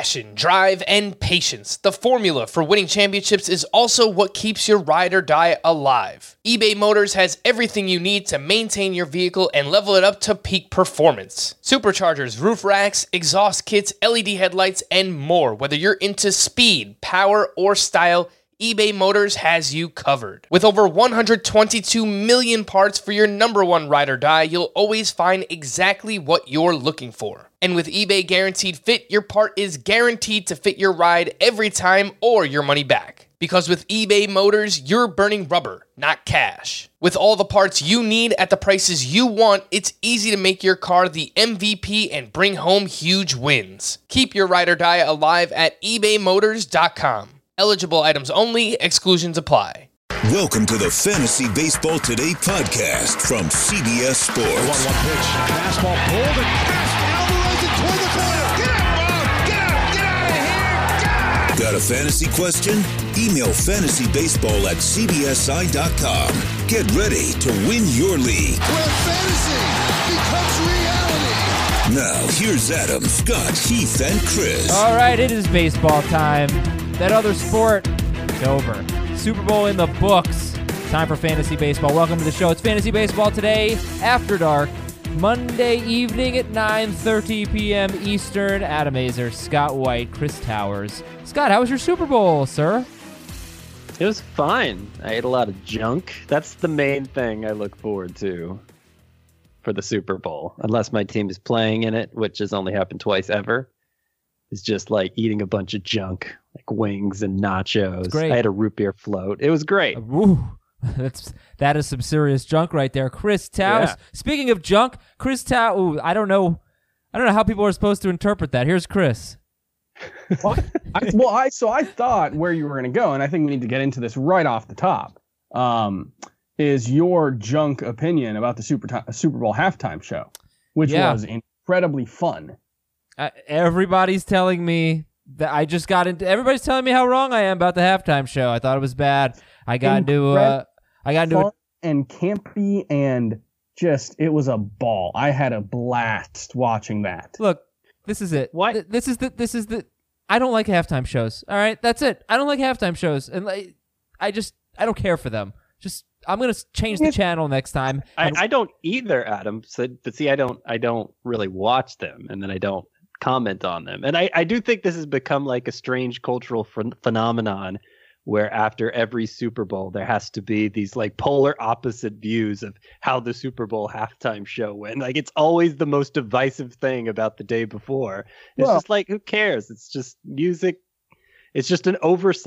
Passion, drive, and patience. The formula for winning championships is also what keeps your ride or die alive. eBay Motors has everything you need to maintain your vehicle and level it up to peak performance. Superchargers, roof racks, exhaust kits, LED headlights, and more. Whether you're into speed, power, or style, eBay Motors has you covered. With over 122 million parts for your number one ride or die, you'll always find exactly what you're looking for. And with eBay Guaranteed Fit, your part is guaranteed to fit your ride every time or your money back. Because with eBay Motors, you're burning rubber, not cash. With all the parts you need at the prices you want, it's easy to make your car the MVP and bring home huge wins. Keep your ride or die alive at ebaymotors.com. Eligible items only, exclusions apply. Welcome to the Fantasy Baseball Today podcast from CBS Sports. 1-1 pitch, fastball pulled and passed. Alvarez it toward the corner. Get out, Bob! Get out! Get out of here! Got a fantasy question? Email fantasybaseball@cbsi.com. Get ready to win your league. Where fantasy becomes reality. Now, here's Adam, Scott, Heath, and Chris. All right, it is baseball time. That other sport is over. Super Bowl in the books. Time for fantasy baseball. Welcome to the show. It's Fantasy Baseball Today, After Dark, Monday evening at 9:30 p.m. Eastern. Adam Azer, Scott White, Chris Towers. Scott, how was your Super Bowl, sir? It was fine. I ate a lot of junk. That's the main thing I look forward to for the Super Bowl. Unless my team is playing in it, which has only happened twice ever. It's just like eating a bunch of junk, like wings and nachos. Great. I had a root beer float. It was great. Ooh, that is some serious junk right there. Chris Towers. Yeah. Speaking of junk, Chris Towers. I don't know how people are supposed to interpret that. Here's Chris. I thought where you were going to go, and I think we need to get into this right off the top, is your junk opinion about the Super Bowl halftime show, which was incredibly fun. Everybody's telling me that I just got into. Everybody's telling me how wrong I am about the halftime show. I thought it was bad. I got into it and campy and just it was a ball. I had a blast watching that. Look, this is it. What? This is the. I don't like halftime shows. All right, that's it. I don't like halftime shows, and I don't care for them. I'm gonna change the channel next time. I don't either, Adam. But see, I don't really watch them, and then I don't comment on them. And I do think this has become like a strange cultural phenomenon where after every Super Bowl, there has to be these like polar opposite views of how the Super Bowl halftime show went. Like it's always the most divisive thing about the day before. It's just like, who cares? It's just music. It's just an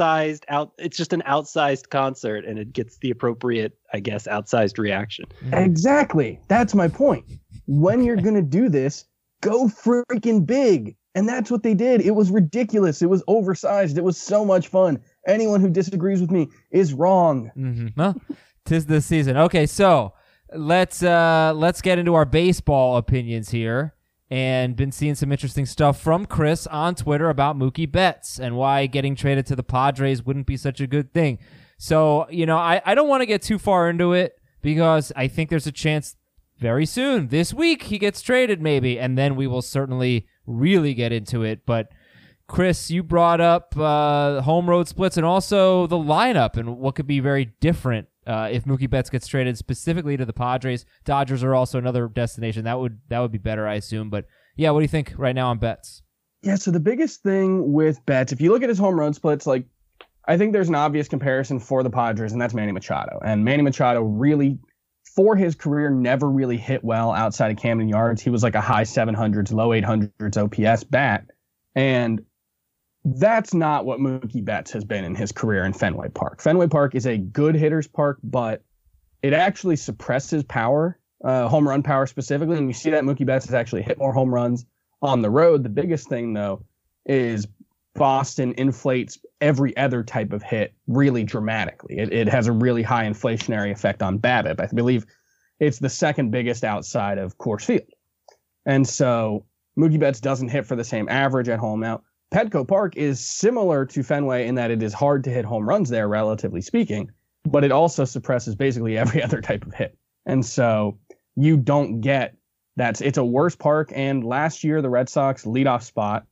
it's just an outsized concert and it gets the appropriate, I guess, outsized reaction. Exactly. That's my point. When you're going to do this, go freaking big. And that's what they did. It was ridiculous. It was oversized. It was so much fun. Anyone who disagrees with me is wrong. Mm-hmm. Well, 'tis the season. Okay, so let's get into our baseball opinions here. And been seeing some interesting stuff from Chris on Twitter about Mookie Betts and why getting traded to the Padres wouldn't be such a good thing. So, I don't want to get too far into it because I think there's a chance very soon, this week, he gets traded maybe, and then we will certainly really get into it. But Chris, you brought up home road splits and also the lineup and what could be very different if Mookie Betts gets traded specifically to the Padres. Dodgers are also another destination. That would be better, I assume. But yeah, what do you think right now on Betts? Yeah, so the biggest thing with Betts, if you look at his home run splits, like I think there's an obvious comparison for the Padres, and that's Manny Machado. And Manny Machado really, for his career, never really hit well outside of Camden Yards. He was like a high 700s, low 800s OPS bat. And that's not what Mookie Betts has been in his career in Fenway Park. Fenway Park is a good hitter's park, but it actually suppresses power, home run power specifically. And you see that Mookie Betts has actually hit more home runs on the road. The biggest thing, though, is Boston inflates every other type of hit really dramatically. It has a really high inflationary effect on BABIP. I believe it's the second biggest outside of Coors Field. And so Mookie Betts doesn't hit for the same average at home. Now, Petco Park is similar to Fenway in that it is hard to hit home runs there, relatively speaking, but it also suppresses basically every other type of hit. And so you don't get that. It's a worse park. And last year, the Red Sox leadoff spot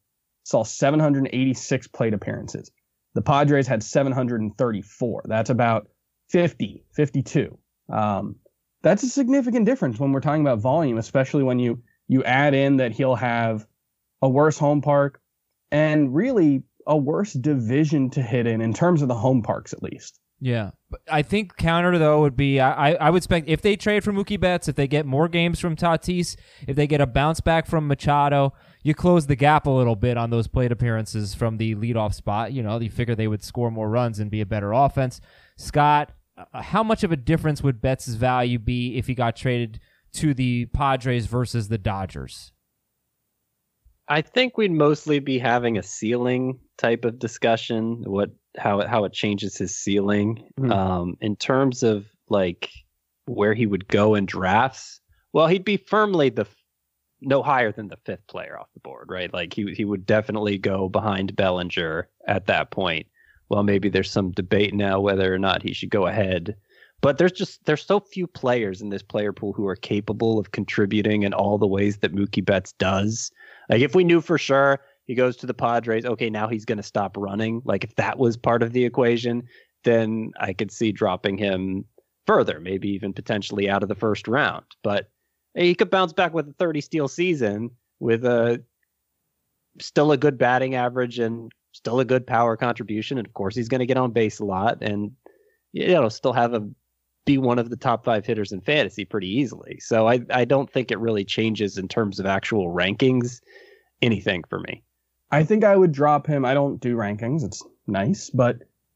saw 786 plate appearances. The Padres had 734. That's about 52. That's a significant difference when we're talking about volume, especially when you add in that he'll have a worse home park and really a worse division to hit in terms of the home parks, at least. Yeah. I think counter, though, would be I would expect if they trade for Mookie Betts, if they get more games from Tatis, if they get a bounce back from Machado, you close the gap a little bit on those plate appearances from the leadoff spot. You know, you figure they would score more runs and be a better offense. Scott, how much of a difference would Betts' value be if he got traded to the Padres versus the Dodgers? I think we'd mostly be having a ceiling type of discussion, how it changes his ceiling. In terms of like where he would go in drafts, well, he'd be firmly no higher than the fifth player off the board, right? Like he would definitely go behind Bellinger at that point. Well, maybe there's some debate now whether or not he should go ahead. But there's so few players in this player pool who are capable of contributing in all the ways that Mookie Betts does. Like if we knew for sure he goes to the Padres, okay, now he's going to stop running. Like if that was part of the equation, then I could see dropping him further, maybe even potentially out of the first round. But he could bounce back with a 30 steal season with still a good batting average and still a good power contribution. And of course he's going to get on base a lot and still be one of the top 5 hitters in fantasy pretty easily. So I don't think it really changes in terms of actual rankings anything for me. I think I would drop him. I don't do rankings. It's nice, but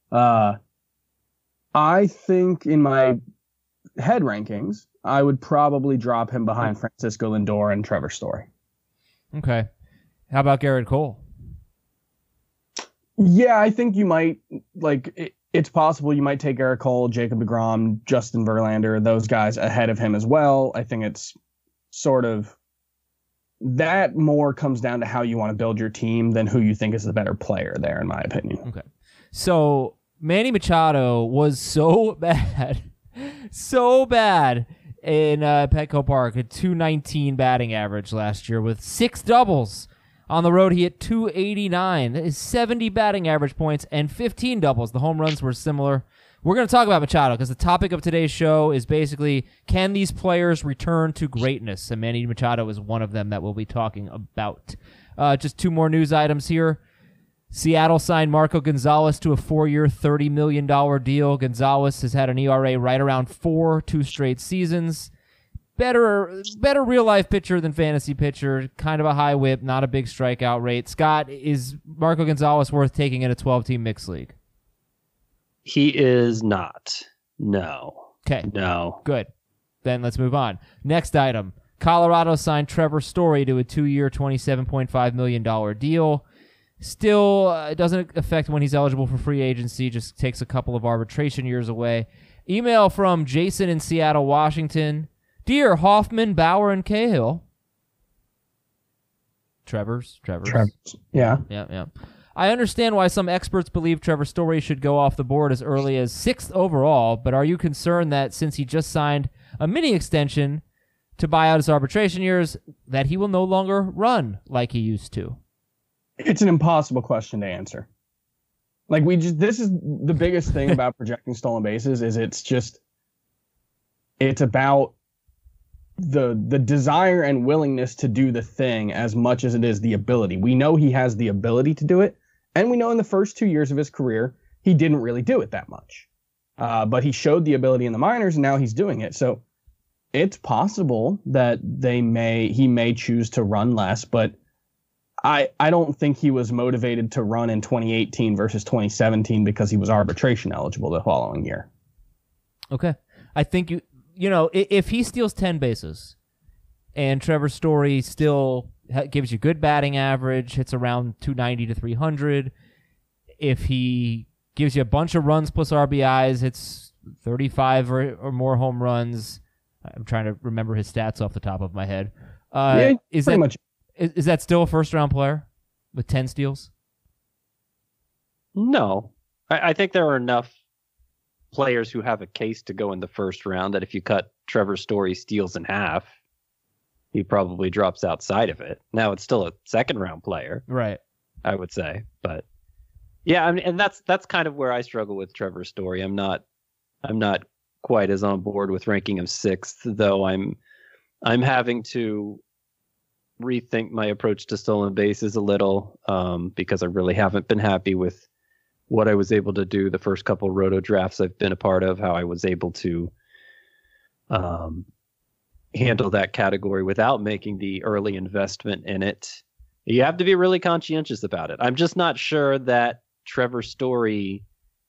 I think in my head rankings, I would probably drop him behind Francisco Lindor and Trevor Story. Okay. How about Garrett Cole? Yeah, I think you might, it's possible you might take Garrett Cole, Jacob deGrom, Justin Verlander, those guys ahead of him as well. I think it's sort of that more comes down to how you want to build your team than who you think is the better player there, in my opinion. Okay. So Manny Machado was so bad in Petco Park, a 219 batting average last year with 6 doubles. On the road, he hit 289. That is 70 batting average points and 15 doubles. The home runs were similar. We're going to talk about Machado because the topic of today's show is basically, can these players return to greatness? And Manny Machado is one of them that we'll be talking about. Just 2 more news items here. Seattle signed Marco Gonzalez to a 4-year, $30 million deal. Gonzalez has had an ERA right around 4, 2 straight seasons. Better real-life pitcher than fantasy pitcher. Kind of a high whip, not a big strikeout rate. Scott, is Marco Gonzalez worth taking in a 12-team mixed league? He is not. No. Okay. No. Good. Then let's move on. Next item. Colorado signed Trevor Story to a 2-year, $27.5 million deal. Still, it doesn't affect when he's eligible for free agency. Just takes a couple of arbitration years away. Email from Jason in Seattle, Washington. Dear Hoffman, Bauer, and Cahill. Trevor's. Yeah. Yeah. I understand why some experts believe Trevor Story should go off the board as early as 6th overall, but are you concerned that since he just signed a mini extension to buy out his arbitration years, that he will no longer run like he used to? It's an impossible question to answer. This is the biggest thing about projecting stolen bases is it's about the desire and willingness to do the thing as much as it is the ability. We know he has the ability to do it, and we know in the first 2 years of his career, he didn't really do it that much. But he showed the ability in the minors, and now he's doing it. So it's possible that he may choose to run less, but I don't think he was motivated to run in 2018 versus 2017 because he was arbitration eligible the following year. Okay. I think if he steals 10 bases and Trevor Story still gives you good batting average, hits around 290 to 300, if he gives you a bunch of runs plus RBIs, hits 35 or more home runs, I'm trying to remember his stats off the top of my head. Is that still a first-round player with 10 steals? No. I think there are enough players who have a case to go in the first round that if you cut Trevor Story's steals in half, he probably drops outside of it. Now it's still a second-round player. Right. I would say. But yeah, I mean, and that's kind of where I struggle with Trevor Story. I'm not quite as on board with ranking him 6th, though I'm having to rethink my approach to stolen bases a little, because I really haven't been happy with what I was able to do the first couple roto drafts I've been a part of, how I was able to handle that category without making the early investment in it. You have to be really conscientious about it. I'm just not sure that Trevor Story,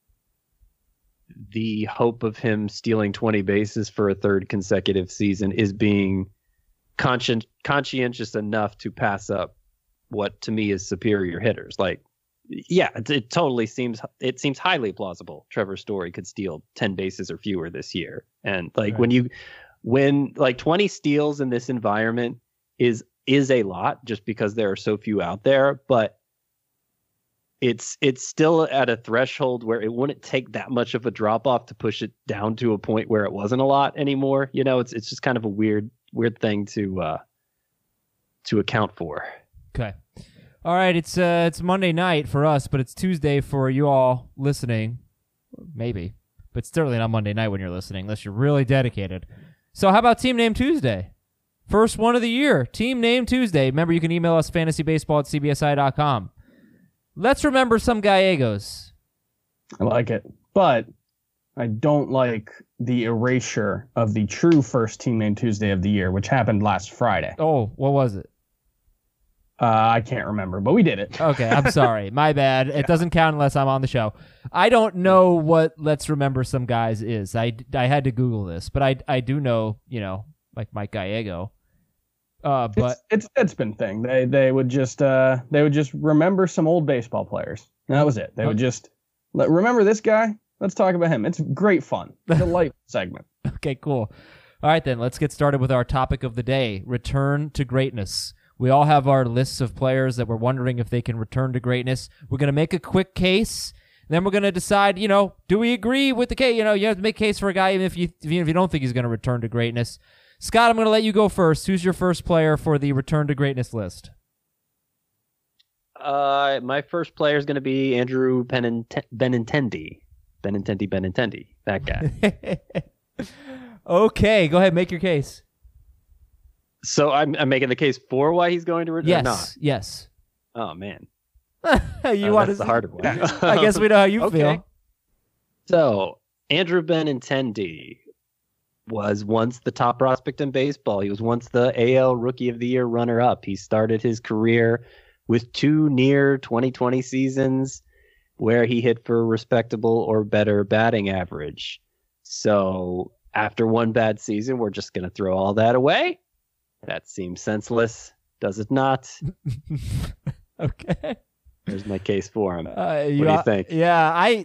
the hope of him stealing 20 bases for a third consecutive season, is being conscientious enough to pass up what to me is superior hitters. Like, yeah, it totally seems highly plausible Trevor Story could steal 10 bases or fewer this year. And like right. when like 20 steals in this environment is a lot, just because there are so few out there, but it's still at a threshold where it wouldn't take that much of a drop off to push it down to a point where it wasn't a lot anymore. You know, it's just kind of a weird thing to account for. Okay. All right, it's Monday night for us, but it's Tuesday for you all listening. Maybe, but it's certainly not Monday night when you're listening, unless you're really dedicated. So how about Team Name Tuesday? First one of the year, Team Name Tuesday. Remember, you can email us fantasybaseball@cbsi.com. Let's remember some Gallegos. I like it, but I don't like the erasure of the true first Team Name Tuesday of the year, which happened last Friday. Oh, what was it? I can't remember, but we did it. Okay, I'm sorry. My bad. It doesn't count unless I'm on the show. I don't know what Let's Remember Some Guys is. I had to Google this, but I do know, like Mike Gallego. But it's a Deadspin thing. They would just remember some old baseball players. And that was it. They would just remember this guy. Let's talk about him. It's great fun. Delightful segment. Okay, cool. All right, then let's get started with our topic of the day: return to greatness. We all have our lists of players that we're wondering if they can return to greatness. We're going to make a quick case. Then we're going to decide, do we agree with the case? You have to make a case for a guy even if you don't think he's going to return to greatness. Scott, I'm going to let you go first. Who's your first player for the return to greatness list? My first player is going to be Andrew Benintendi. Benintendi. That guy. Okay, go ahead. Make your case. So I'm making the case for why he's going to return. Yes. Not. Yes. Oh man. That's the harder one. I guess we know how you feel. So Andrew Benintendi was once the top prospect in baseball. He was once the AL Rookie of the Year runner-up. He started his career with 2 near 2020 seasons where he hit for a respectable or better batting average. So after one bad season, we're just going to throw all that away? That seems senseless, does it not? Okay. There's my case for him. What do you think? Yeah,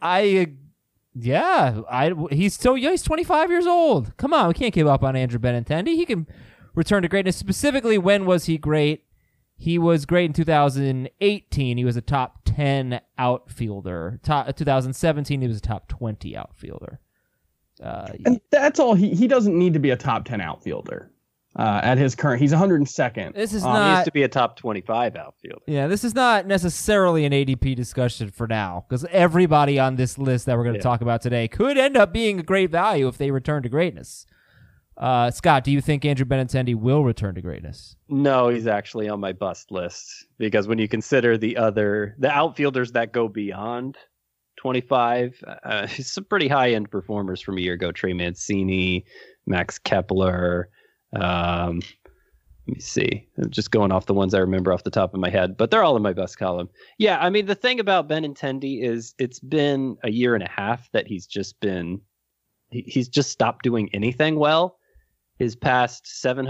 he's 25 years old. Come on, we can't give up on Andrew Benintendi. He can return to greatness. Specifically, when was he great? He was great in 2018. He was a top 10 outfielder. 2017, he was a top 20 outfielder. And that's all. He doesn't need to be a top 10 outfielder. At his current, he's 102nd. This is he needs to be a top 25 outfielder. Yeah, this is not necessarily an ADP discussion for now, because everybody on this list that we're going to talk about today could end up being a great value if they return to greatness. Scott, do you think Andrew Benintendi will return to greatness? No, he's actually on my bust list, because when you consider the outfielders that go beyond 25, some pretty high-end performers from a year ago: Trey Mancini, Max Kepler. Let me see. I'm just going off the ones I remember off the top of my head, but they're all in my best column. Yeah, I mean, the thing about Benintendi is it's been a year and a half that he's just stopped doing anything well. His past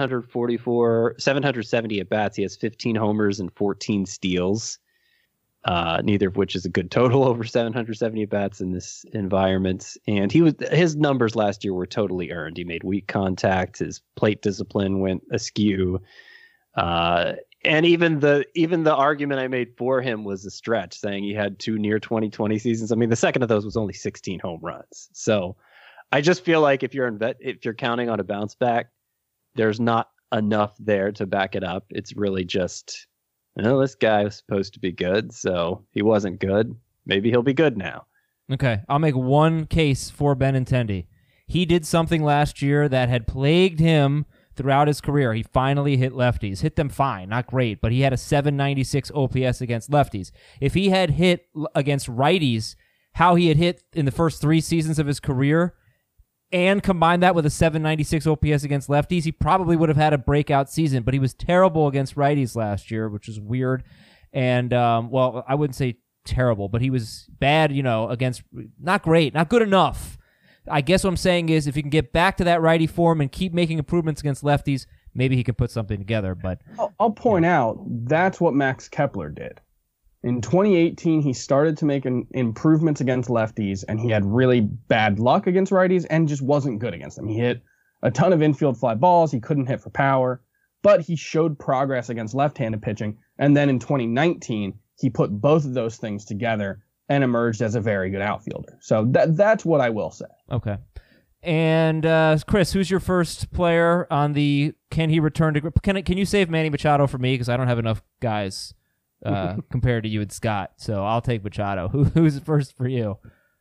770 at bats, he has 15 homers and 14 steals. Neither of which is a good total over 770 at bats in this environment. And his numbers last year were totally earned. He made weak contact. His plate discipline went askew. And even the argument I made for him was a stretch, saying he had 2 near 2020 seasons. I mean, the second of those was only 16 home runs. So I just feel like if you're counting on a bounce back, there's not enough there to back it up. It's really just well, this guy was supposed to be good, so he wasn't good. Maybe he'll be good now. Okay, I'll make one case for Benintendi. He did something last year that had plagued him throughout his career. He finally hit lefties. Hit them fine, not great, but he had a 796 OPS against lefties. If he had hit against righties, how he had hit in the first 3 seasons of his career, and combine that with a 796 OPS against lefties, he probably would have had a breakout season, but he was terrible against righties last year, which is weird. And, well, I wouldn't say terrible, but he was bad, against, not great, not good enough. I guess what I'm saying is if he can get back to that righty form and keep making improvements against lefties, maybe he can put something together. But I'll point out, that's what Max Kepler did. In 2018, he started to make improvements against lefties, and he had really bad luck against righties and just wasn't good against them. He hit a ton of infield fly balls. He couldn't hit for power, but he showed progress against left-handed pitching. And then in 2019, he put both of those things together and emerged as a very good outfielder. So that's what I will say. Okay. And Chris, who's your first player on the can he return to can you save Manny Machado for me, because I don't have enough guys compared to you and Scott, so I'll take Machado. Who's first for you?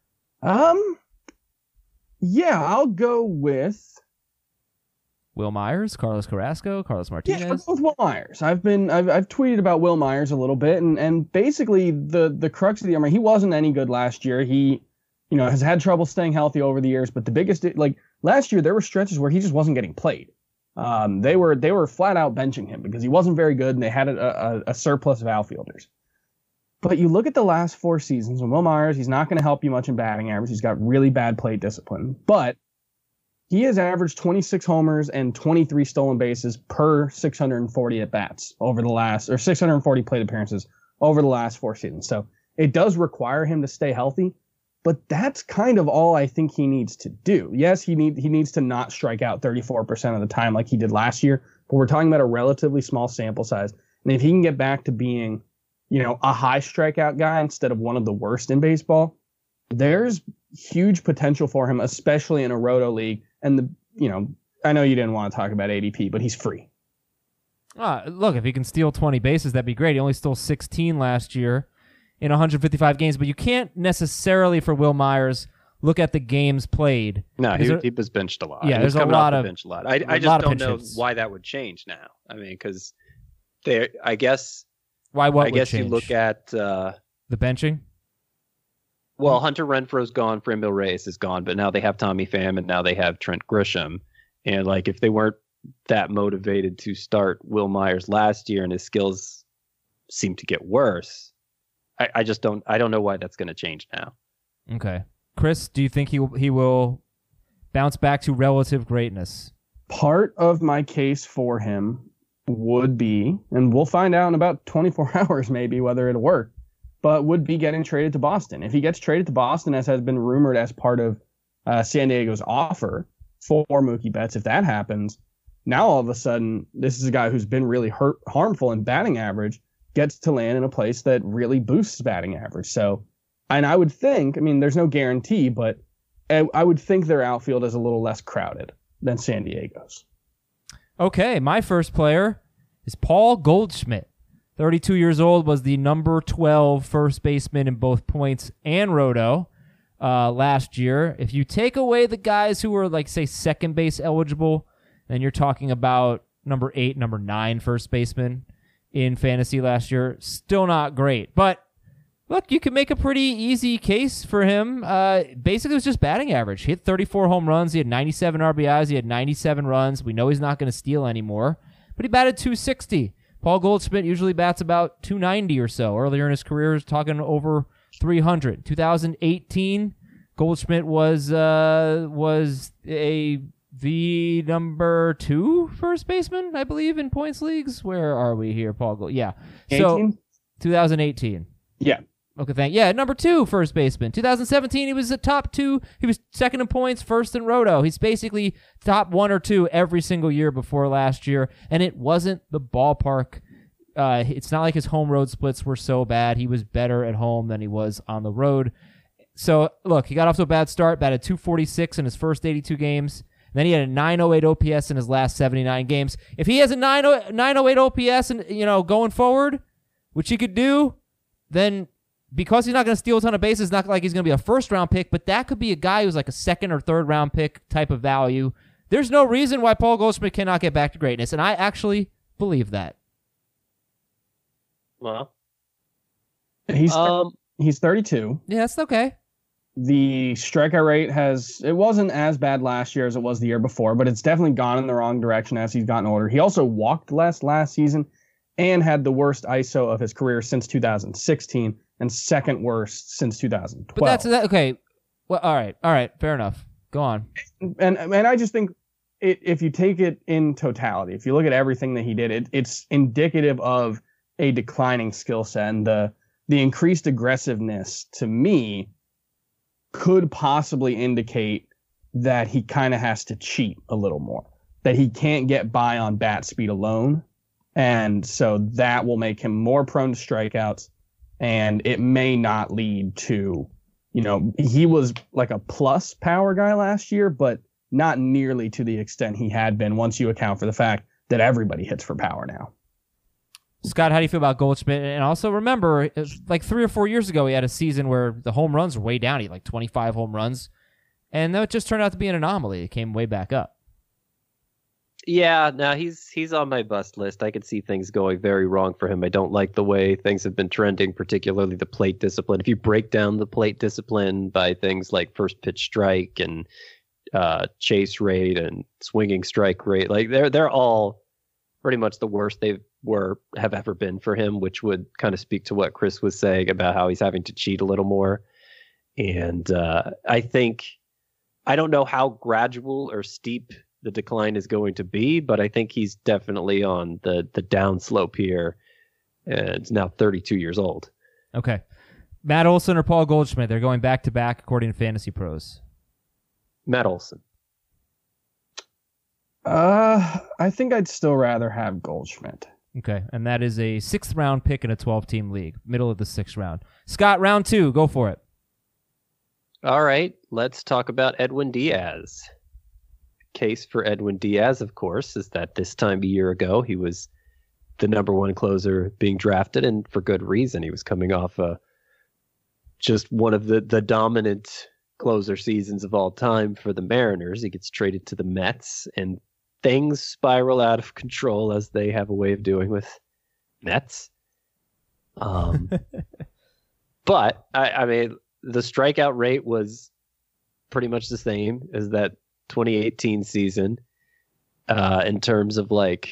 Yeah, I'll go with Will Myers, Carlos Carrasco, Carlos Martinez. Yeah, with Will Myers. I've tweeted about Will Myers a little bit, and basically the crux of the he wasn't any good last year. He, has had trouble staying healthy over the years, but the biggest, last year there were stretches where he just wasn't getting played. They were flat out benching him because he wasn't very good, and they had a surplus of outfielders. But you look at the last 4 seasons, and Will Myers, he's not going to help you much in batting average. He's got really bad plate discipline, but he has averaged 26 homers and 23 stolen bases per 640 at-bats over the last, or 640 plate appearances over the last 4 seasons. So it does require him to stay healthy, but that's kind of all I think he needs to do. Yes, he needs to not strike out 34% of the time like he did last year, but we're talking about a relatively small sample size. And if he can get back to being, a high strikeout guy instead of one of the worst in baseball, there's huge potential for him, especially in a roto league. And I know you didn't want to talk about ADP, but he's free. Look, if he can steal 20 bases, that'd be great. He only stole 16 last year in 155 games, but you can't necessarily, for Will Myers, look at the games played. No, he was benched a lot. Yeah, there's a lot of bench a lot. I just don't know why that would change now. I mean, because I guess you look at the benching. Well, Hunter Renfroe's gone, Franmil Reyes is gone, but now they have Tommy Pham and now they have Trent Grisham. And if they weren't that motivated to start Will Myers last year and his skills seem to get worse, I don't know why that's going to change now. Okay. Chris, do you think he will bounce back to relative greatness? Part of my case for him would be, and we'll find out in about 24 hours maybe whether it'll work, but would be getting traded to Boston. If he gets traded to Boston, as has been rumored as part of San Diego's offer for Mookie Betts, if that happens, now all of a sudden, this is a guy who's been really harmful in batting average, gets to land in a place that really boosts batting average. So, and I would think, there's no guarantee, but I would think their outfield is a little less crowded than San Diego's. Okay, my first player is Paul Goldschmidt. 32 years old, was the number 12 first baseman in both points and roto last year. If you take away the guys who were, say, second base eligible, then you're talking about number 8, number 9 first baseman in fantasy last year. Still not great. But, look, you can make a pretty easy case for him. Basically, it was just batting average. He hit 34 home runs. He had 97 RBIs. He had 97 runs. We know he's not going to steal anymore. But he batted .260. Paul Goldschmidt usually bats about .290 or so. Earlier in his career, he was talking over .300. 2018, Goldschmidt was the number 2 first baseman, I believe, in points leagues. Where are we here, Paul? Yeah. 18? So 2018. Yeah. Okay, yeah, number 2 first baseman. 2017, he was the top 2. He was second in points, first in roto. He's basically top 1 or 2 every single year before last year, and it wasn't the ballpark. It's not like his home road splits were so bad. He was better at home than he was on the road. So, look, he got off to a bad start, batted .246 in his first 82 games. Then he had a 908 OPS in his last 79 games. If he has a 908 OPS and going forward, which he could do, then because he's not going to steal a ton of bases, not like he's going to be a first-round pick, but that could be a guy who's like a second or third-round pick type of value. There's no reason why Paul Goldschmidt cannot get back to greatness, and I actually believe that. Well, He's 32. Yeah, that's okay. The strikeout rate it wasn't as bad last year as it was the year before, but it's definitely gone in the wrong direction as he's gotten older. He also walked less last season and had the worst ISO of his career since 2016 and second worst since 2012. But that's okay. Well, all right, fair enough. Go on. And I just think if you take it in totality, if you look at everything that he did, it's indicative of a declining skill set, and the increased aggressiveness to me could possibly indicate that he kind of has to cheat a little more, that he can't get by on bat speed alone. And so that will make him more prone to strikeouts, and it may not lead to, he was like a plus power guy last year, but not nearly to the extent he had been once you account for the fact that everybody hits for power now. Scott, how do you feel about Goldschmidt? And also remember, like 3 or 4 years ago, he had a season where the home runs were way down. He had like 25 home runs. And that just turned out to be an anomaly. It came way back up. Yeah, no, he's on my bust list. I could see things going very wrong for him. I don't like the way things have been trending, particularly the plate discipline. If you break down the plate discipline by things like first pitch strike and chase rate and swinging strike rate, like they're all pretty much the worst they have ever been for him, which would kind of speak to what Chris was saying about how he's having to cheat a little more. And I don't know how gradual or steep the decline is going to be, but I think he's definitely on the down slope here. And it's now 32 years old. Okay. Matt Olson or Paul Goldschmidt? They're going back to back according to Fantasy Pros. Matt Olson. I think I'd still rather have Goldschmidt. Okay, and that is a 6th round pick in a 12-team league, middle of the 6th round. Scott, round 2, go for it. All right, let's talk about Edwin Diaz. Case for Edwin Diaz, of course, is that this time a year ago, he was the number 1 closer being drafted, and for good reason. He was coming off just one of the dominant closer seasons of all time for the Mariners. He gets traded to the Mets, and things spiral out of control, as they have a way of doing with Mets. But I mean, the strikeout rate was pretty much the same as that 2018 season in terms of like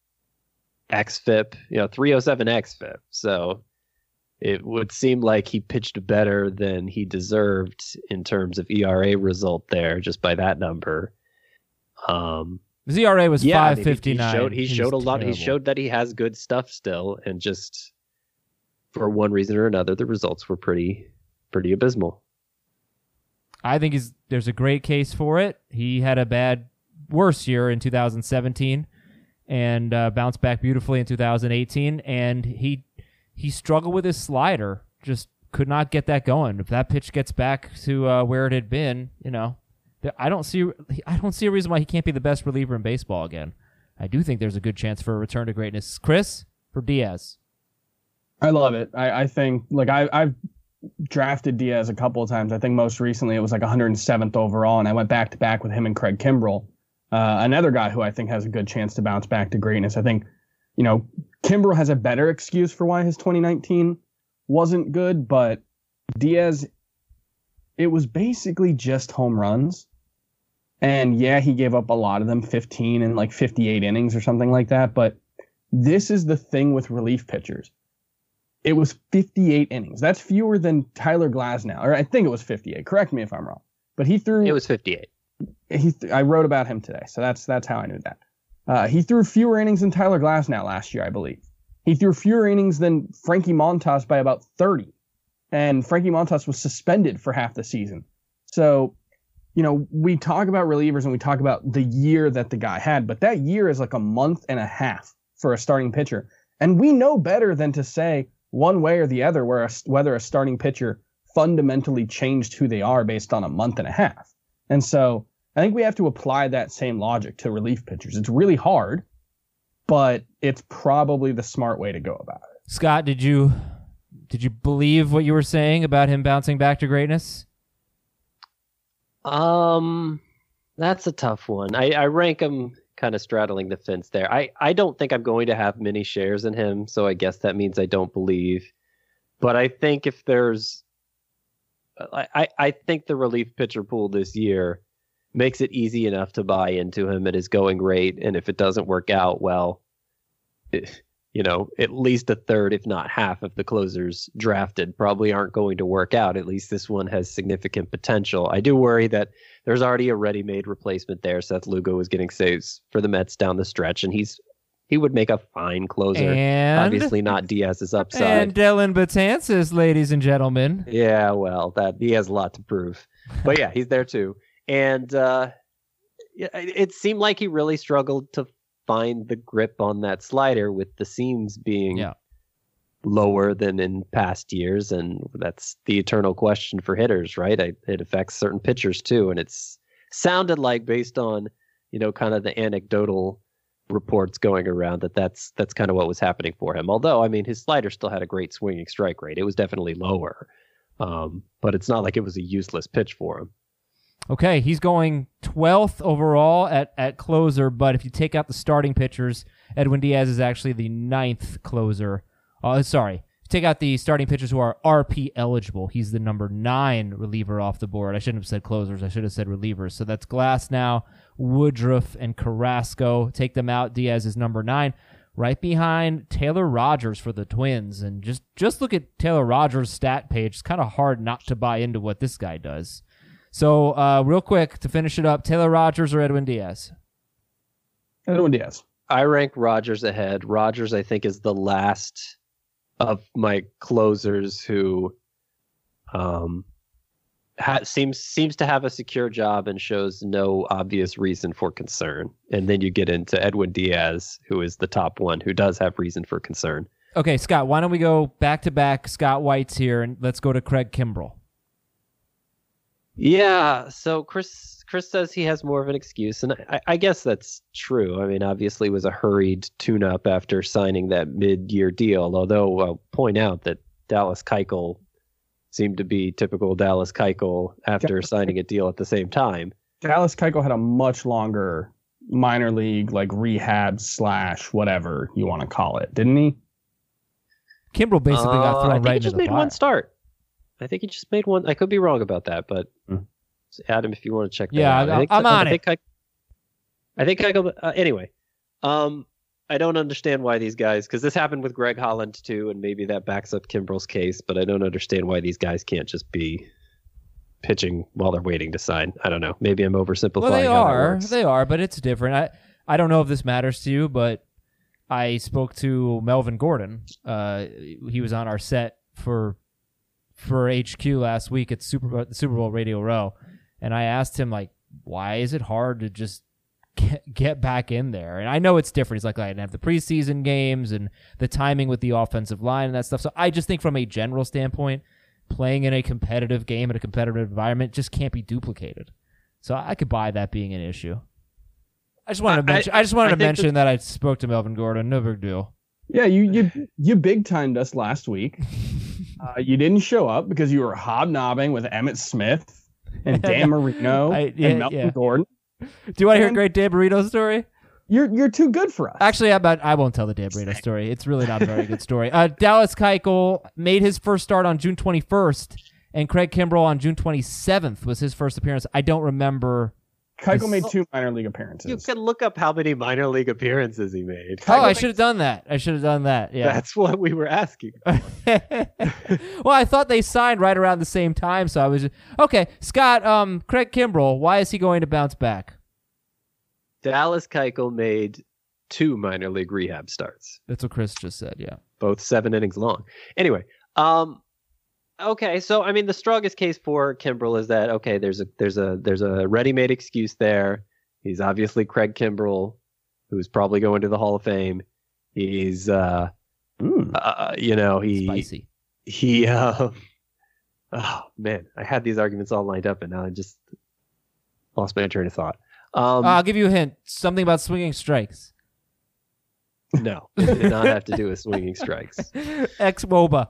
xFIP, 307 xFIP. So it would seem like he pitched better than he deserved in terms of ERA result there, just by that number. His ERA was 5.59. He showed a lot. He showed that he has good stuff still, and just for one reason or another, the results were pretty abysmal. I think there's a great case for it. He had a worse year in 2017 and bounced back beautifully in 2018, and he struggled with his slider, just could not get that going. If that pitch gets back to where it had been, I don't see a reason why he can't be the best reliever in baseball again. I do think there's a good chance for a return to greatness. Chris, for Diaz. I love it. I think, like, I've drafted Diaz a couple of times. I think most recently it was like 107th overall, and I went back to back with him and Craig Kimbrell, another guy who I think has a good chance to bounce back to greatness. I think, Kimbrell has a better excuse for why his 2019 wasn't good, but Diaz, it was basically just home runs. And yeah, he gave up a lot of them, 15 in like 58 innings or something like that. But this is the thing with relief pitchers. It was 58 innings. That's fewer than Tyler Glasnow, or I think it was 58. Correct me if I'm wrong. But he threw. It was 58. I wrote about him today, so that's how I knew that. He threw fewer innings than Tyler Glasnow last year, I believe. He threw fewer innings than Frankie Montas by about 30. And Frankie Montas was suspended for half the season. So, we talk about relievers and we talk about the year that the guy had, but that year is like a month and a half for a starting pitcher. And we know better than to say one way or the other whether a starting pitcher fundamentally changed who they are based on a month and a half. And so I think we have to apply that same logic to relief pitchers. It's really hard, but it's probably the smart way to go about it. Scott, did you believe what you were saying about him bouncing back to greatness? That's a tough one. I rank him kind of straddling the fence there. I don't think I'm going to have many shares in him, so I guess that means I don't believe. But I think if there's, I think the relief pitcher pool this year makes it easy enough to buy into him at his going rate, and if it doesn't work out, well, at least a third, if not half, of the closers drafted probably aren't going to work out. At least this one has significant potential. I do worry that there's already a ready-made replacement there. Seth Lugo is getting saves for the Mets down the stretch, and he would make a fine closer. And obviously not Diaz's upside. And Dylan Betances, ladies and gentlemen. Yeah, well, that he has a lot to prove. But yeah, he's there too. And it seemed like he really struggled to find the grip on that slider, with the seams being lower than in past years, and that's the eternal question for hitters, right? It affects certain pitchers too, and it's sounded like, based on kind of the anecdotal reports going around, that's kind of what was happening for him. Although, I mean, his slider still had a great swinging strike rate. It was definitely lower, but it's not like it was a useless pitch for him. Okay, he's going 12th overall at closer, but if you take out the starting pitchers, Edwin Diaz is actually the 9th closer. Sorry, take out the starting pitchers who are RP eligible. He's the number 9 reliever off the board. I shouldn't have said closers. I should have said relievers. So that's Glasnow, Woodruff, and Carrasco. Take them out. Diaz is number 9. Right behind Taylor Rogers for the Twins. And just look at Taylor Rogers' stat page. It's kind of hard not to buy into what this guy does. So, real quick, to finish it up, Taylor Rogers or Edwin Diaz? Edwin Diaz. I rank Rogers ahead. Rogers, I think, is the last of my closers who seems to have a secure job and shows no obvious reason for concern. And then you get into Edwin Diaz, who is the top one, who does have reason for concern. Okay, Scott, why don't we go back-to-back Scott White's here, and let's go to Craig Kimbrell. Yeah, so Chris says he has more of an excuse, and I guess that's true. I mean, obviously it was a hurried tune-up after signing that mid-year deal, although I'll point out that Dallas Keuchel seemed to be typical Dallas Keuchel after signing a deal at the same time. Dallas Keuchel had a much longer minor league, like rehab / whatever you want to call it, didn't he? Kimbrell basically got thrown right into the fire. I think he just made one start. I think he just made one. I could be wrong about that, but Adam, if you want to check that out. I'm on it. I think I go. Anyway, I don't understand why these guys, because this happened with Greg Holland too, and maybe that backs up Kimbrell's case, but I don't understand why these guys can't just be pitching while they're waiting to sign. I don't know. Maybe I'm oversimplifying. Well, they are, but it's different. I don't know if this matters to you, but I spoke to Melvin Gordon. He was on our set for HQ last week at the Super Bowl Radio Row, and I asked him, like, why is it hard to just get back in there? And I know it's different. He's like, I didn't have the preseason games and the timing with the offensive line and that stuff. So I just think from a general standpoint, playing in a competitive game in a competitive environment just can't be duplicated. So I could buy that being an issue. I just wanted to mention that I spoke to Melvin Gordon. No big deal. Yeah, you big timed us last week. You didn't show up because you were hobnobbing with Emmitt Smith and Dan Marino and Melvin Gordon. Do you want to hear a great Dan Marino story? You're too good for us. Actually, I won't tell the Dan Marino story. It's really not a very good story. Dallas Keuchel made his first start on June 21st, and Craig Kimbrell on June 27th was his first appearance. I don't remember. Keuchel made 2 minor league appearances. You can look up how many minor league appearances he made. I should have done that. Yeah. That's what we were asking for. Well, I thought they signed right around the same time, so I was okay. Scott, Craig Kimbrell, why is he going to bounce back? Dallas Keuchel made 2 minor league rehab starts. That's what Chris just said, yeah. Both 7 innings long. Anyway, okay, so I mean the strongest case for Kimbrell is that there's a ready-made excuse there. He's obviously Craig Kimbrell, who's probably going to the Hall of Fame. He's spicy. Oh man, I had these arguments all lined up and now I just lost my train of thought. I'll give you a hint. Something about swinging strikes. No, it did not have to do with swinging strikes. Ex-MOBA.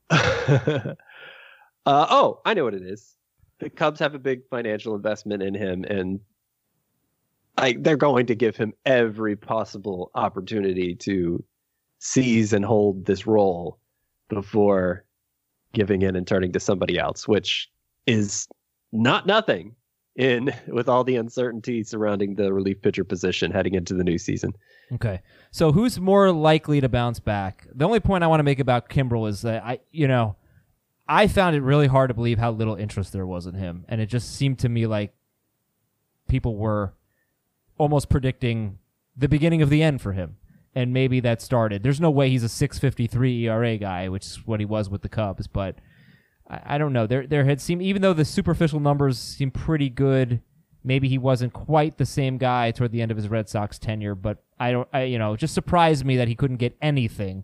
Oh, I know what it is. The Cubs have a big financial investment in him, and they're going to give him every possible opportunity to seize and hold this role before giving in and turning to somebody else, which is not nothing with all the uncertainty surrounding the relief pitcher position heading into the new season. Okay. So who's more likely to bounce back? The only point I want to make about Kimbrel is that I found it really hard to believe how little interest there was in him. And it just seemed to me like people were almost predicting the beginning of the end for him. And maybe that started. There's no way he's a 6.53 ERA guy, which is what he was with the Cubs. But I don't know. There had seemed, even though the superficial numbers seem pretty good, maybe he wasn't quite the same guy toward the end of his Red Sox tenure. But it just surprised me that he couldn't get anything,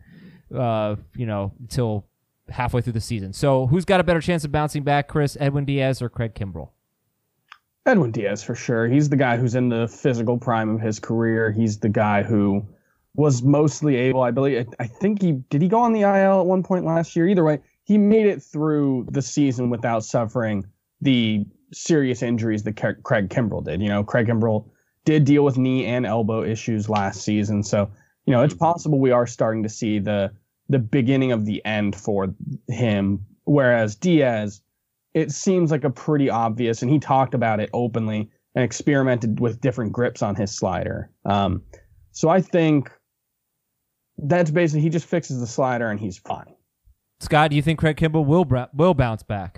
until halfway through the season. So who's got a better chance of bouncing back, Chris? Edwin Diaz or Craig Kimbrel? Edwin Diaz for sure. He's the guy who's in the physical prime of his career. He's the guy who was mostly able, I believe. I think did he go on the IL at one point last year? Either way, he made it through the season without suffering the serious injuries that Craig Kimbrel did. Craig Kimbrel did deal with knee and elbow issues last season. So, it's possible we are starting to see the beginning of the end for him. Whereas Diaz, it seems like a pretty obvious, and he talked about it openly and experimented with different grips on his slider. So I think that's basically, he just fixes the slider and he's fine. Scott, do you think Craig Kimbrel will bounce back?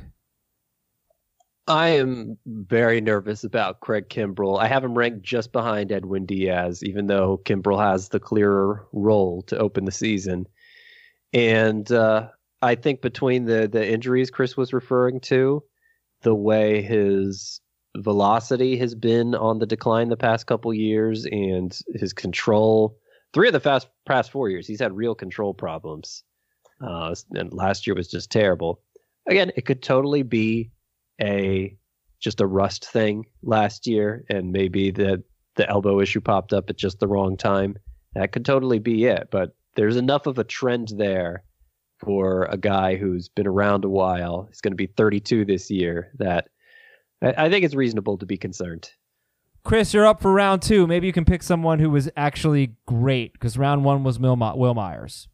I am very nervous about Craig Kimbrel. I have him ranked just behind Edwin Diaz, even though Kimbrel has the clearer role to open the season. And I think between the injuries Chris was referring to, the way his velocity has been on the decline the past couple years, and his control, 3 of the past 4 years, he's had real control problems. And last year was just terrible. Again, it could totally be just a rust thing last year, and maybe the elbow issue popped up at just the wrong time. That could totally be it, but there's enough of a trend there for a guy who's been around a while. He's going to be 32 this year, that I think it's reasonable to be concerned. Chris, you're up for round 2. Maybe you can pick someone who was actually great, because round 1 was Will Myers.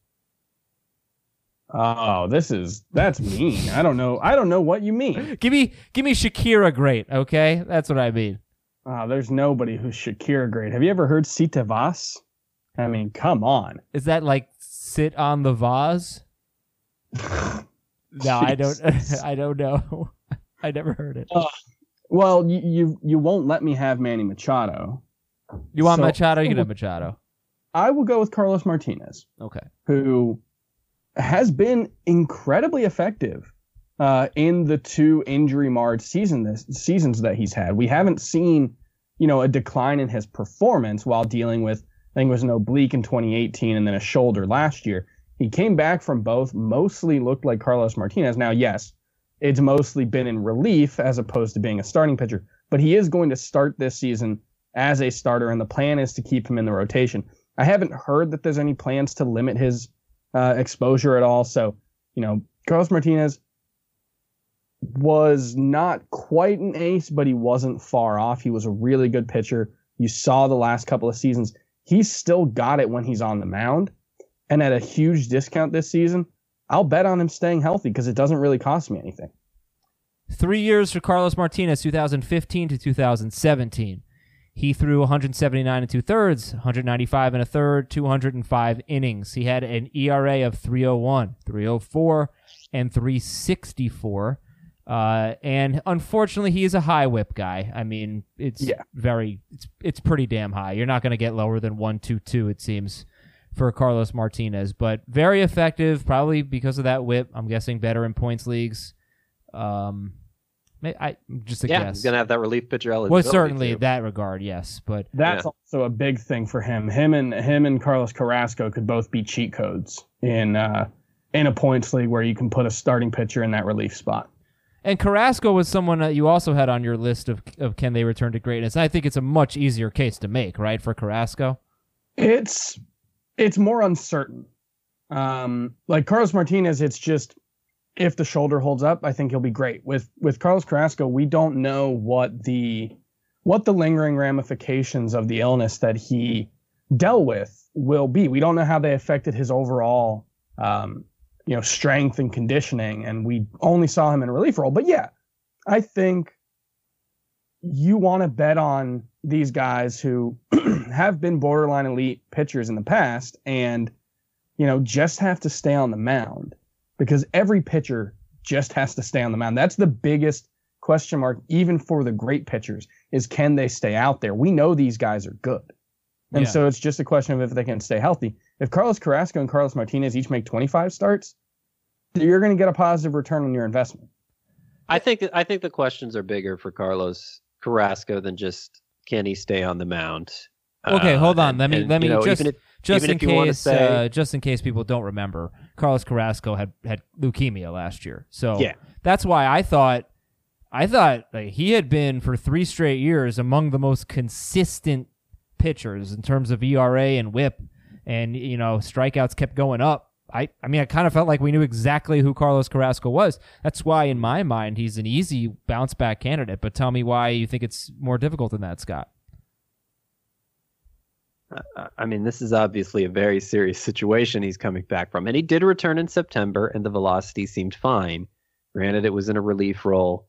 Oh, that's mean. I don't know what you mean. Give me Shakira great, okay? That's what I mean. There's nobody who's Shakira great. Have you ever heard Sita Vaz? I mean, come on. Is that like sit on the vase? No, I don't know. I never heard it. Well, you won't let me have Manny Machado. You want Machado? You can have Machado. I will go with Carlos Martinez. Okay. Who has been incredibly effective in the 2 injury-marred seasons that he's had. We haven't seen, a decline in his performance while dealing with, I think it was an oblique in 2018 and then a shoulder last year. He came back from both, mostly looked like Carlos Martinez. Now, yes, it's mostly been in relief as opposed to being a starting pitcher, but he is going to start this season as a starter, and the plan is to keep him in the rotation. I haven't heard that there's any plans to limit his exposure at all. So, Carlos Martinez was not quite an ace, but he wasn't far off. He was a really good pitcher. You saw the last couple of seasons. He's still got it when he's on the mound. And at a huge discount this season, I'll bet on him staying healthy because it doesn't really cost me anything. 3 years for Carlos Martinez, 2015 to 2017. He threw 179 2/3, 195 1/3, 205 innings. He had an ERA of 3.01, 3.04, and 3.64. And unfortunately, he is a high whip guy. I mean, it's pretty damn high. You're not going to get lower than 1.22, it seems, for Carlos Martinez, but very effective, probably because of that whip. I'm guessing better in points leagues. Just a guess. He's going to have that relief pitcher eligibility. Well, certainly in that regard, yes. But that's also a big thing for him. Him and Carlos Carrasco could both be cheat codes in a points league where you can put a starting pitcher in that relief spot. And Carrasco was someone that you also had on your list of can they return to greatness. I think it's a much easier case to make, right, for Carrasco? It's it's more uncertain. Like Carlos Martinez, it's just if the shoulder holds up, I think he'll be great. With Carlos Carrasco, we don't know what the lingering ramifications of the illness that he dealt with will be. We don't know how they affected his overall strength and conditioning, and we only saw him in a relief role. But yeah, I think you want to bet on these guys who have been borderline elite pitchers in the past and, just have to stay on the mound, because every pitcher just has to stay on the mound. That's the biggest question mark, even for the great pitchers, is can they stay out there? We know these guys are good. And so it's just a question of if they can stay healthy. If Carlos Carrasco and Carlos Martinez each make 25 starts, you're going to get a positive return on your investment. I think the questions are bigger for Carlos Carrasco than just can he stay on the mound. Okay, hold on. Let me just in case people don't remember, Carlos Carrasco had leukemia last year. So that's why I thought like, he had been for 3 straight years among the most consistent pitchers in terms of ERA and WHIP, and strikeouts kept going up. I mean, I kind of felt like we knew exactly who Carlos Carrasco was. That's why, in my mind, he's an easy bounce-back candidate. But tell me why you think it's more difficult than that, Scott. I mean, this is obviously a very serious situation he's coming back from. And he did return in September, and the velocity seemed fine. Granted, it was in a relief role.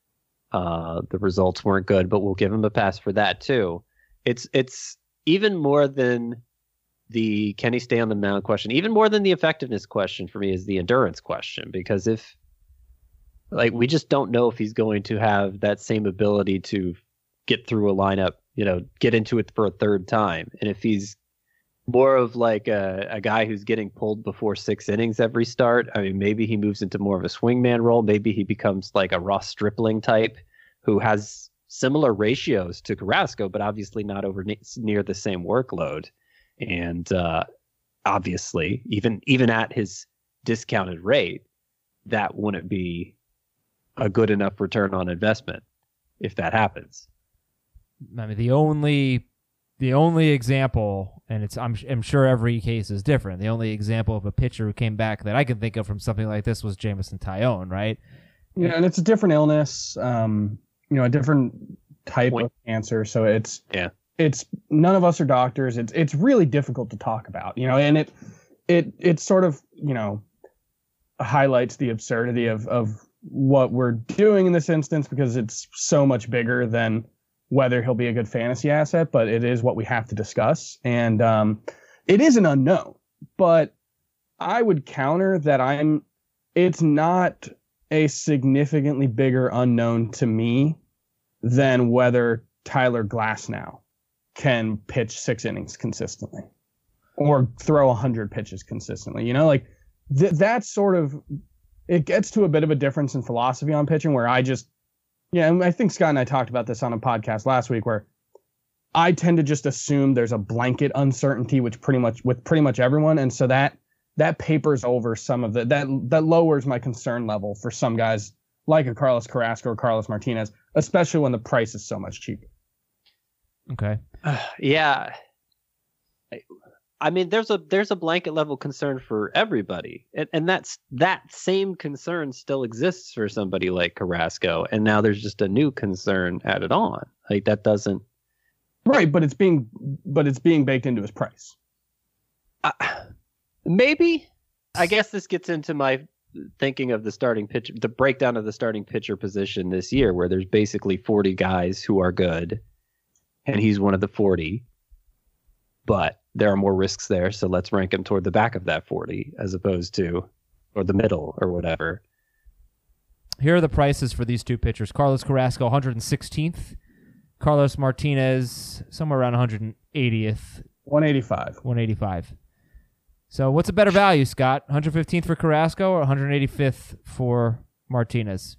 The results weren't good, but we'll give him a pass for that, too. It's even more than the can he stay on the mound question, even more than the effectiveness question for me is the endurance question, because we just don't know if he's going to have that same ability to get through a lineup, get into it for a third time. And if he's more of like a guy who's getting pulled before 6 innings every start, I mean, maybe he moves into more of a swingman role. Maybe he becomes like a Ross Stripling type who has similar ratios to Carrasco, but obviously not over near the same workload. And obviously, even at his discounted rate, that wouldn't be a good enough return on investment if that happens. I mean, the only example, and I'm sure every case is different. The only example of a pitcher who came back that I can think of from something like this was Jameson Taillon, right? Yeah, and it's a different illness, a different type of cancer. So it's none of us are doctors. It's really difficult to talk about, and it sort of, highlights the absurdity of what we're doing in this instance, because it's so much bigger than whether he'll be a good fantasy asset, but it is what we have to discuss. And it is an unknown, but I would counter that it's not a significantly bigger unknown to me than whether Tyler Glasnow can pitch 6 innings consistently or throw 100 pitches consistently. That's sort of, it gets to a bit of a difference in philosophy on pitching where I think Scott and I talked about this on a podcast last week, where I tend to just assume there's a blanket uncertainty with pretty much everyone. And so that papers over some of that lowers my concern level for some guys like a Carlos Carrasco or Carlos Martinez, especially when the price is so much cheaper. Okay. Yeah. I mean, there's a blanket level concern for everybody, and that same concern still exists for somebody like Carrasco, and now there's just a new concern added on. Like that doesn't right, but it's being baked into his price. Maybe. I guess this gets into my thinking of the breakdown of the starting pitcher position this year, where there's basically 40 guys who are good, and he's one of the 40. But there are more risks there, so let's rank him toward the back of that 40 as opposed to, or the middle or whatever. Here are the prices for these two pitchers. Carlos Carrasco, 116th. Carlos Martinez, somewhere around 180th. 185. So what's a better value, Scott? 115th for Carrasco or 185th for Martinez?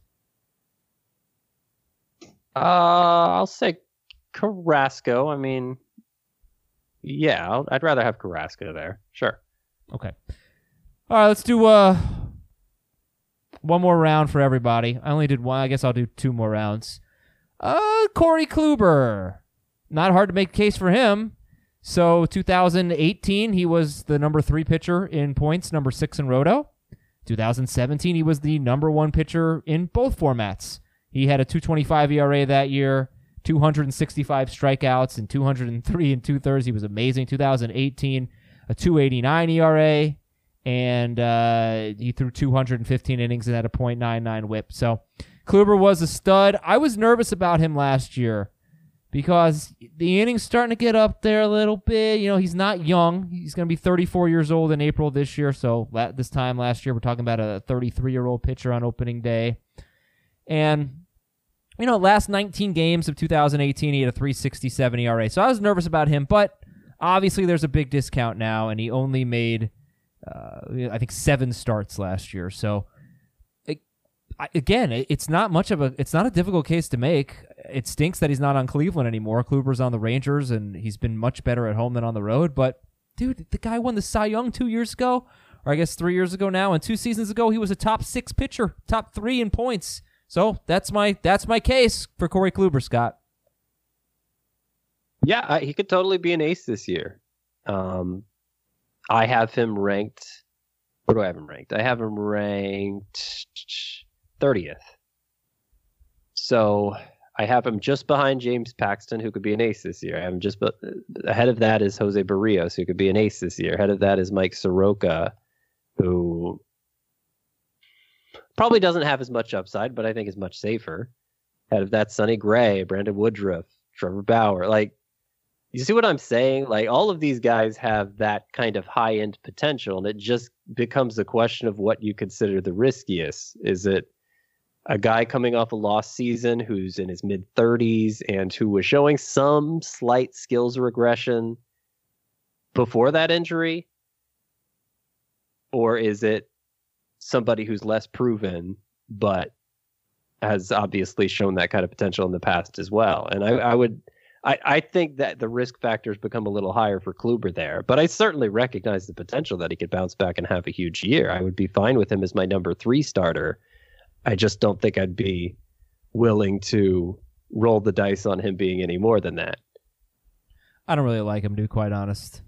I'll say Carrasco. I mean... yeah, I'd rather have Carrasco there. Sure. Okay. All right, let's do one more round for everybody. I only did one. I guess I'll do 2 more rounds. Corey Kluber. Not hard to make a case for him. So 2018, he was the number 3 pitcher in points, number 6 in Roto. 2017, he was the number 1 pitcher in both formats. He had a 2.25 ERA that year, 265 strikeouts, and 203 2/3. He was amazing. 2018, a 2.89 ERA, and he threw 215 innings and had a .99 WHIP. So Kluber was a stud. I was nervous about him last year because the innings starting to get up there a little bit. You know, he's not young. He's going to be 34 years old in April this year. So this time last year, we're talking about a 33-year-old pitcher on opening day. And, you know, last 19 games of 2018, he had a 3.67 ERA. So I was nervous about him, but obviously there's a big discount now, and he only made, I think, 7 starts last year. So, again, it's not a difficult case to make. It stinks that he's not on Cleveland anymore. Kluber's on the Rangers, and he's been much better at home than on the road. But, dude, the guy won the Cy Young 2 years ago, or I guess 3 years ago now, and 2 seasons ago he was a top 6 pitcher, top 3 in points. So that's my case for Corey Kluber, Scott. Yeah, he could totally be an ace this year. I have him ranked. Where do I have him ranked? I have him ranked 30th. So I have him just behind James Paxton, who could be an ace this year. I have him just ahead of that is Jose Barrios, who could be an ace this year. Ahead of that is Mike Soroka, who probably doesn't have as much upside, but I think is much safer. Ahead of that, Sonny Gray, Brandon Woodruff, Trevor Bauer. Like, you see what I'm saying? Like, all of these guys have that kind of high-end potential, and it just becomes a question of what you consider the riskiest. Is it a guy coming off a lost season who's in his mid-30s and who was showing some slight skills regression before that injury? Or is it somebody who's less proven but has obviously shown that kind of potential in the past as well? And I think that the risk factors become a little higher for Kluber there, but I certainly recognize the potential that he could bounce back and have a huge year. I would be fine with him as my number 3 starter. I just don't think I'd be willing to roll the dice on him being any more than that. I don't really like him, to be quite honest.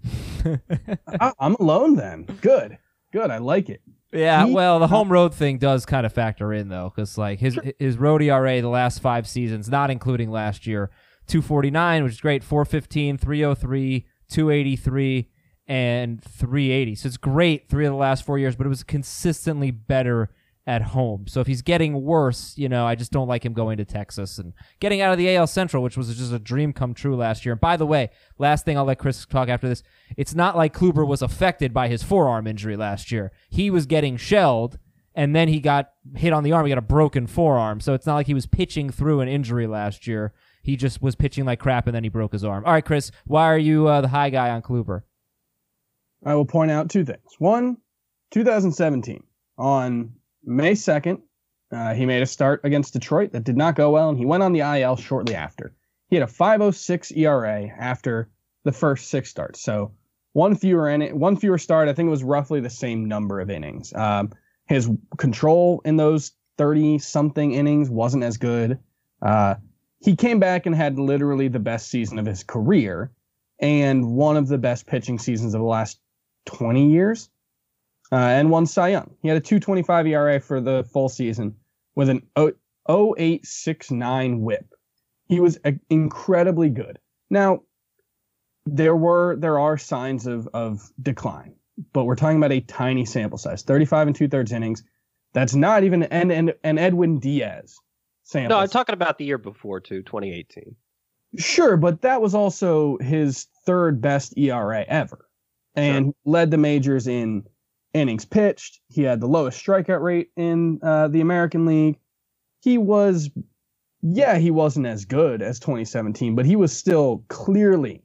I'm alone then. Good. I like it. Yeah, well, the home road thing does kind of factor in, though, because like his road ERA the last 5 seasons, not including last year, 2.49, which is great, 4.15, 3.03, 2.83, and 3.80. So it's great 3 of the last 4 years, but it was consistently better at home. So if he's getting worse, you know, I just don't like him going to Texas and getting out of the AL Central, which was just a dream come true last year. And by the way, last thing, I'll let Chris talk after this. It's not like Kluber was affected by his forearm injury last year. He was getting shelled, and then he got hit on the arm. He got a broken forearm. So it's not like he was pitching through an injury last year. He just was pitching like crap, and then he broke his arm. All right, Chris, why are you the high guy on Kluber? I will point out 2 things. One, 2017, on May 2nd, he made a start against Detroit that did not go well, and he went on the IL shortly after. He had a 5.06 ERA after the first 6 starts. So one fewer start. I think it was roughly the same number of innings. His control in those 30-something innings wasn't as good. He came back and had literally the best season of his career and one of the best pitching seasons of the last 20 years. And won Cy Young. He had a 2.25 ERA for the full season with an 0.869 WHIP. He was incredibly good. Now, there are signs of decline, but we're talking about a tiny sample size, 35 2/3 innings. That's not even an Edwin Diaz sample. No, I'm talking about the year before, too, 2018. Sure, but that was also his 3rd best ERA ever, and led the majors in innings pitched. He had the lowest strikeout rate in the American League. He wasn't as good as 2017, but he was still clearly,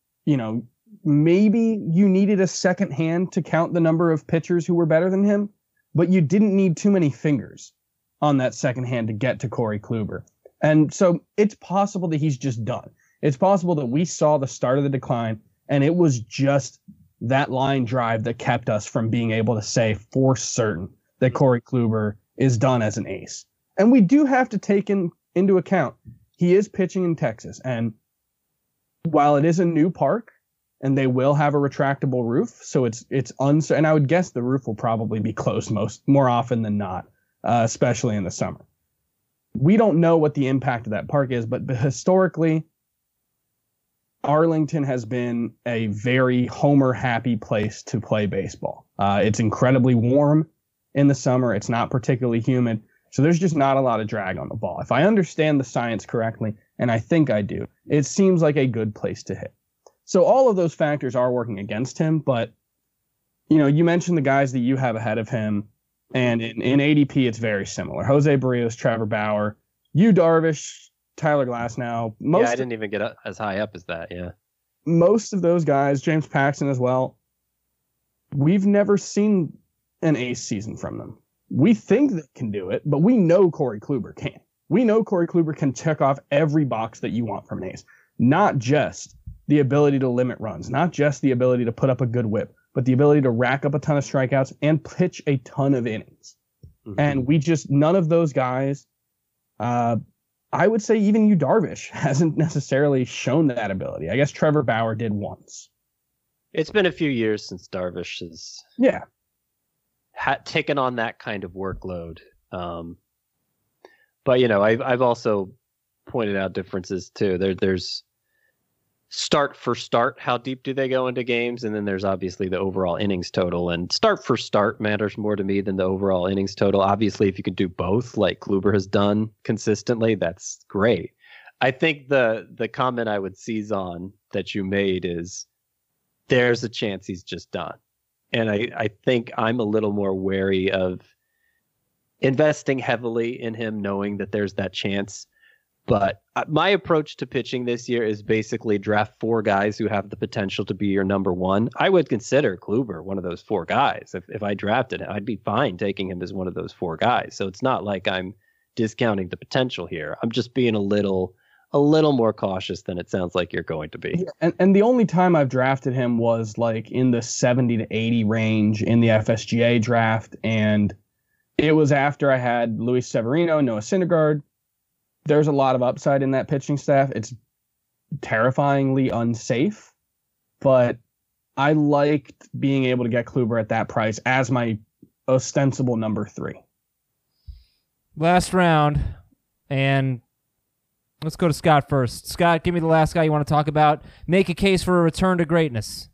maybe you needed a second hand to count the number of pitchers who were better than him, but you didn't need too many fingers on that second hand to get to Corey Kluber. And so it's possible that he's just done. It's possible that we saw the start of the decline, and it was just that line drive that kept us from being able to say for certain that Corey Kluber is done as an ace. And we do have to take into account he is pitching in Texas. And while it is a new park, and they will have a retractable roof. So it's and I would guess the roof will probably be closed more often than not, especially in the summer. We don't know what the impact of that park is, but historically, Arlington has been a very homer-happy place to play baseball. It's incredibly warm in the summer. It's not particularly humid. So there's just not a lot of drag on the ball. If I understand the science correctly, and I think I do, it seems like a good place to hit. So all of those factors are working against him, but you mentioned the guys that you have ahead of him, and in ADP, it's very similar. Jose Barrios, Trevor Bauer, Yu Darvish, Tyler Glasnow. I didn't even get as high up as that, yeah. Most of those guys, James Paxton as well, we've never seen an ace season from them. We think they can do it, but we know Corey Kluber can. We know Corey Kluber can check off every box that you want from an ace, not just the ability to limit runs, not just the ability to put up a good whip, but the ability to rack up a ton of strikeouts and pitch a ton of innings. Mm-hmm. And none of those guys, I would say even Yu Darvish hasn't necessarily shown that ability. I guess Trevor Bauer did once. It's been a few years since Darvish has taken on that kind of workload. But I've also pointed out differences too. There's start for start, how deep do they go into games? And then there's obviously the overall innings total. And start for start matters more to me than the overall innings total. Obviously, if you can do both, like Kluber has done consistently, that's great. I think the comment I would seize on that you made is there's a chance he's just done. And I think I'm a little more wary of investing heavily in him, knowing that there's that chance. But my approach to pitching this year is basically draft 4 guys who have the potential to be your number one. I would consider Kluber one of those 4 guys. If I drafted him, I'd be fine taking him as one of those 4 guys. So it's not like I'm discounting the potential here. I'm just being a little more cautious than it sounds like you're going to be. And the only time I've drafted him was like in the 70 to 80 range in the FSGA draft. And it was after I had Luis Severino, Noah Syndergaard. There's a lot of upside in that pitching staff. It's terrifyingly unsafe, but I liked being able to get Kluber at that price as my ostensible number 3. Last round, and let's go to Scott first. Scott, give me the last guy you want to talk about. Make a case for a return to greatness.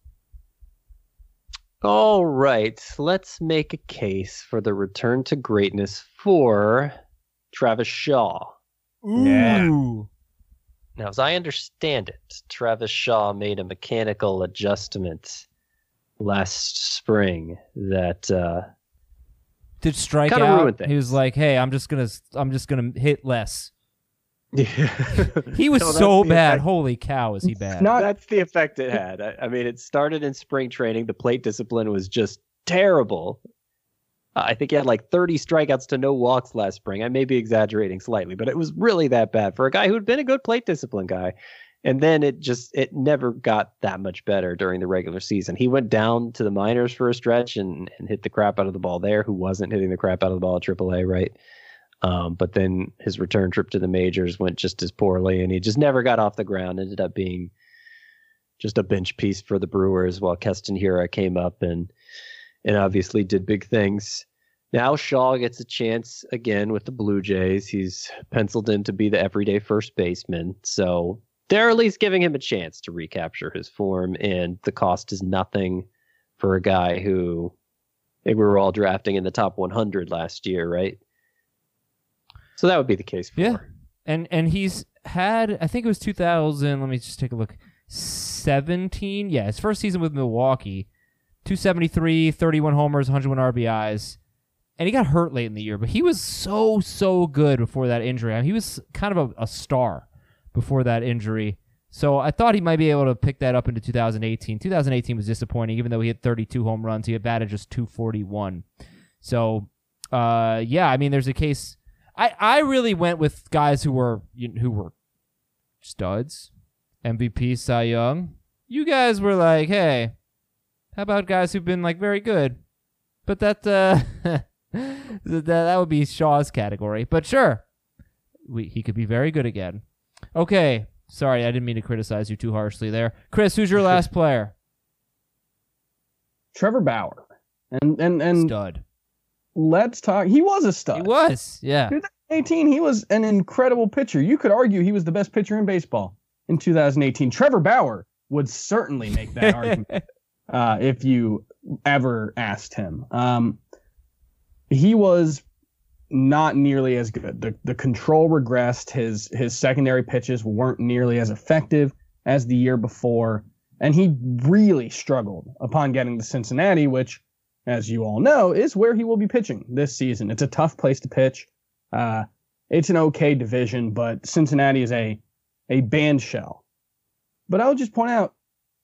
All right, let's make a case for the return to greatness for Travis Shaw. Ooh. Yeah. Now, as I understand it, Travis Shaw made a mechanical adjustment last spring that did strike out. He was like, "Hey, I'm just gonna hit less." He was so bad. Holy cow, is he bad? That's the effect it had. I mean, it started in spring training. The plate discipline was just terrible. I think he had like 30 strikeouts to no walks last spring. I may be exaggerating slightly, but it was really that bad for a guy who had been a good plate discipline guy. And then it never got that much better during the regular season. He went down to the minors for a stretch and hit the crap out of the ball there, who wasn't hitting the crap out of the ball at AAA, right? But then his return trip to the majors went just as poorly, and he just never got off the ground, ended up being just a bench piece for the Brewers while Keston Hiura came up and obviously did big things. Now Shaw gets a chance again with the Blue Jays. He's penciled in to be the everyday first baseman. So they're at least giving him a chance to recapture his form, and the cost is nothing for a guy who I think we were all drafting in the top 100 last year, right? So that would be the case for. Yeah. And he's had, I think it was 2000, let me just take a look, 17? Yeah, his first season with Milwaukee. 273, 31 homers, 101 RBIs. And he got hurt late in the year, but he was so good before that injury. I mean, he was kind of a star before that injury. So I thought he might be able to pick that up into 2018. 2018 was disappointing, even though he had 32 home runs. He had batted just 241. So, yeah, I mean, there's a case. I really went with guys who were studs, MVP, Cy Young. You guys were like, hey, how about guys who've been like very good? But that would be Shaw's category. But sure, he could be very good again. Okay, sorry, I didn't mean to criticize you too harshly there. Chris, who's your last player? Trevor Bauer. And Stud. let's talk. He was a stud. He was, yeah. 2018, he was an incredible pitcher. You could argue he was the best pitcher in baseball in 2018. Trevor Bauer would certainly make that argument if you ever asked him. He was not nearly as good. The control regressed. His secondary pitches weren't nearly as effective as the year before. And he really struggled upon getting to Cincinnati, which, as you all know, is where he will be pitching this season. It's a tough place to pitch. It's an okay division, but Cincinnati is a band shell. But I would just point out,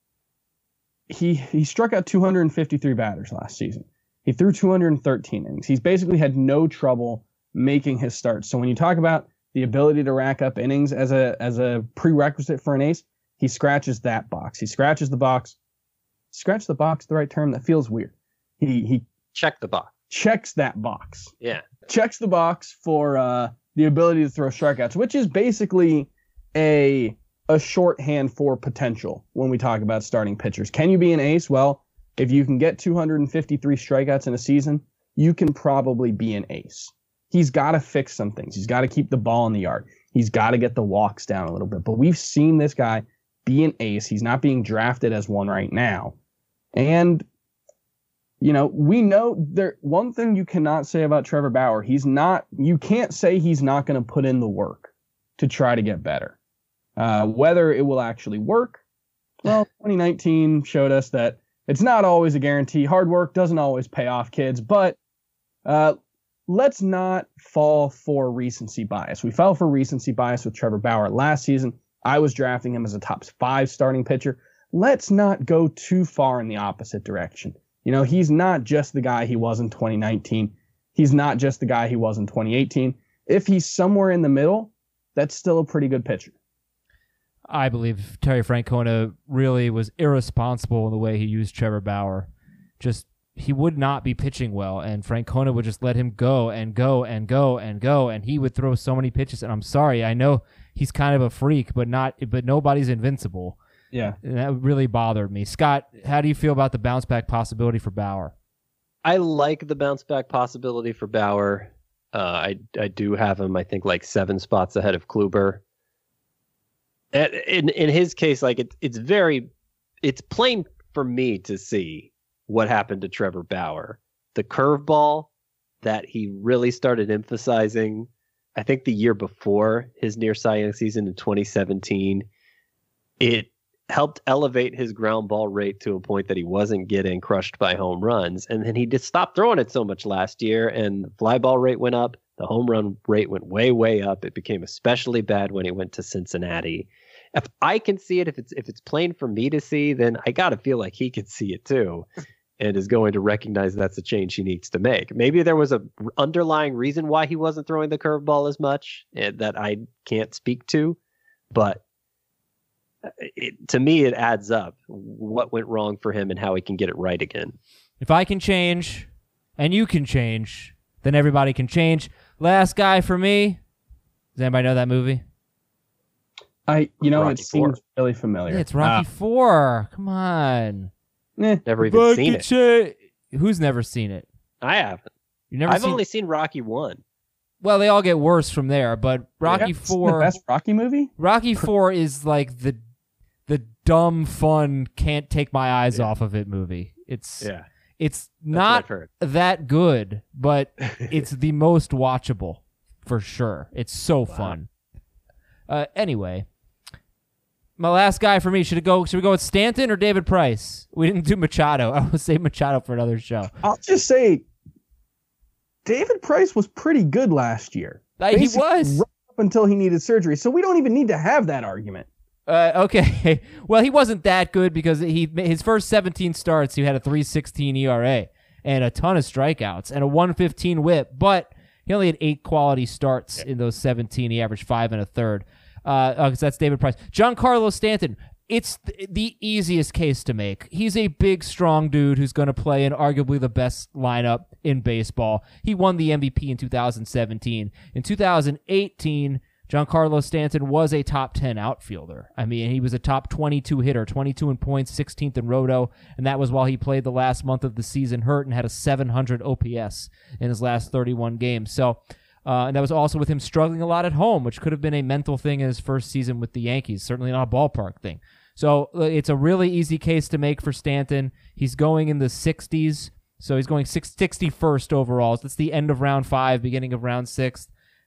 he struck out 253 batters last season. He threw 213 innings. He's basically had no trouble making his starts. So when you talk about the ability to rack up innings as a prerequisite for an ace, he scratches that box. He scratches the box. Scratch the box, the right term? That feels weird. He Check the box. Checks that box. Yeah. Checks the box for the ability to throw strikeouts, which is basically a shorthand for potential when we talk about starting pitchers. Can you be an ace? Well, if you can get 253 strikeouts in a season, you can probably be an ace. He's got to fix some things. He's got to keep the ball in the yard. He's got to get the walks down a little bit. But we've seen this guy be an ace. He's not being drafted as one right now. And, you know, we know one thing you cannot say about Trevor Bauer, you can't say he's not going to put in the work to try to get better. Whether it will actually work, well, 2019 showed us that it's not always a guarantee. Hard work doesn't always pay off, kids, but let's not fall for recency bias. We fell for recency bias with Trevor Bauer last season. I was drafting him as a top 5 starting pitcher. Let's not go too far in the opposite direction. You know, he's not just the guy he was in 2019. He's not just the guy he was in 2018. If he's somewhere in the middle, that's still a pretty good pitcher. I believe Terry Francona really was irresponsible in the way he used Trevor Bauer. He would not be pitching well, and Francona would just let him go and go and go and go, and he would throw so many pitches. And I'm sorry, I know he's kind of a freak, but nobody's invincible. Yeah. And that really bothered me. Scott, how do you feel about the bounce back possibility for Bauer? I like the bounce back possibility for Bauer. I do have him, I think, like 7 spots ahead of Kluber. In his case, like it's plain for me to see what happened to Trevor Bauer. The curveball that he really started emphasizing, I think the year before his near Cy Young season in 2017, it helped elevate his ground ball rate to a point that he wasn't getting crushed by home runs. And then he just stopped throwing it so much last year, and the fly ball rate went up. The home run rate went way, way up. It became especially bad when he went to Cincinnati. If I can see it, if it's plain for me to see, then I got to feel like he can see it too, and is going to recognize that's a change he needs to make. Maybe there was a underlying reason why he wasn't throwing the curveball as much that I can't speak to, but to me, it adds up what went wrong for him and how he can get it right again. If I can change and you can change, then everybody can change. Last guy for me. Does anybody know that movie? Rocky it seems really familiar. Yeah, it's Rocky 4. Come on. Never even seen it. Who's never seen it? I haven't. I've only seen Rocky 1. Well, they all get worse from there, but Rocky 4... The best Rocky movie? Rocky 4 is like the dumb, fun, can't take my eyes off of it movie. It's not that good, but it's the most watchable for sure. It's so fun. Anyway, my last guy for me, should we go with Stanton or David Price? We didn't do Machado. I would say Machado for another show. I'll just say David Price was pretty good last year. He was. Right up until he needed surgery, so we don't even need to have that argument. Okay. Well, he wasn't that good because his first 17 starts, he had a 3.16 ERA and a ton of strikeouts and a 1.15 WHIP, but he only had 8 quality starts in those 17. He averaged 5 1/3. So that's David Price. Giancarlo Stanton, it's the easiest case to make. He's a big, strong dude who's going to play in arguably the best lineup in baseball. He won the MVP in 2017. In 2018, Giancarlo Stanton was a top 10 outfielder. I mean, he was a top 22 hitter, 22 in points, 16th in roto, and that was while he played the last month of the season hurt and had a 700 OPS in his last 31 games. So, and that was also with him struggling a lot at home, which could have been a mental thing in his first season with the Yankees, certainly not a ballpark thing. So it's a really easy case to make for Stanton. He's going in the 60s, so he's going 61st overall. So that's the end of round 5, beginning of round 6.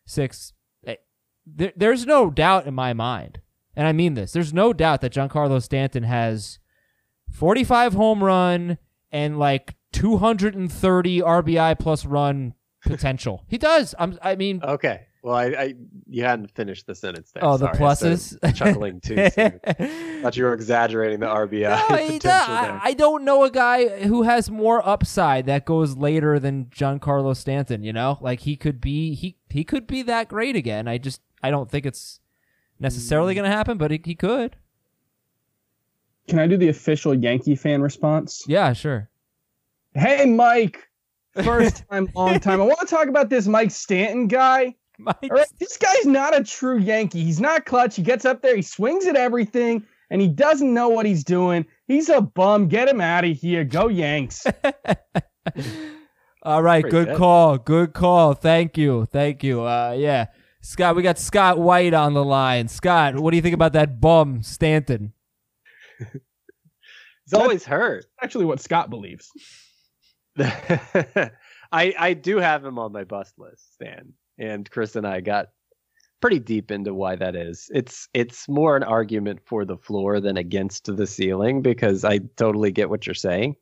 There's no doubt in my mind, and I mean this, there's no doubt that Giancarlo Stanton has 45 home run and like 230 RBI plus run potential. He does. I mean. Okay. Well, you hadn't finished the sentence there. Oh, the Sorry, pluses? I started chuckling too soon. Thought you were exaggerating the RBI. No, potential I don't know a guy who has more upside that goes later than Giancarlo Stanton, you know? Like he could be that great again. I don't think it's necessarily going to happen, but he could. Can I do the official Yankee fan response? Yeah, sure. Hey, Mike. First time, long time. I want to talk about this Mike Stanton guy. All right, this guy's not a true Yankee. He's not clutch. He gets up there, he swings at everything, and he doesn't know what he's doing. He's a bum. Get him out of here. Go Yanks. All right, good call. Good call. Thank you. Yeah. Scott, we got Scott White on the line. Scott, what do you think about that bum, Stanton? He's always hurt. Actually, what Scott believes. I do have him on my bust list, Stan. And Chris and I got pretty deep into why that is. It's more an argument for the floor than against the ceiling, because I totally get what you're saying.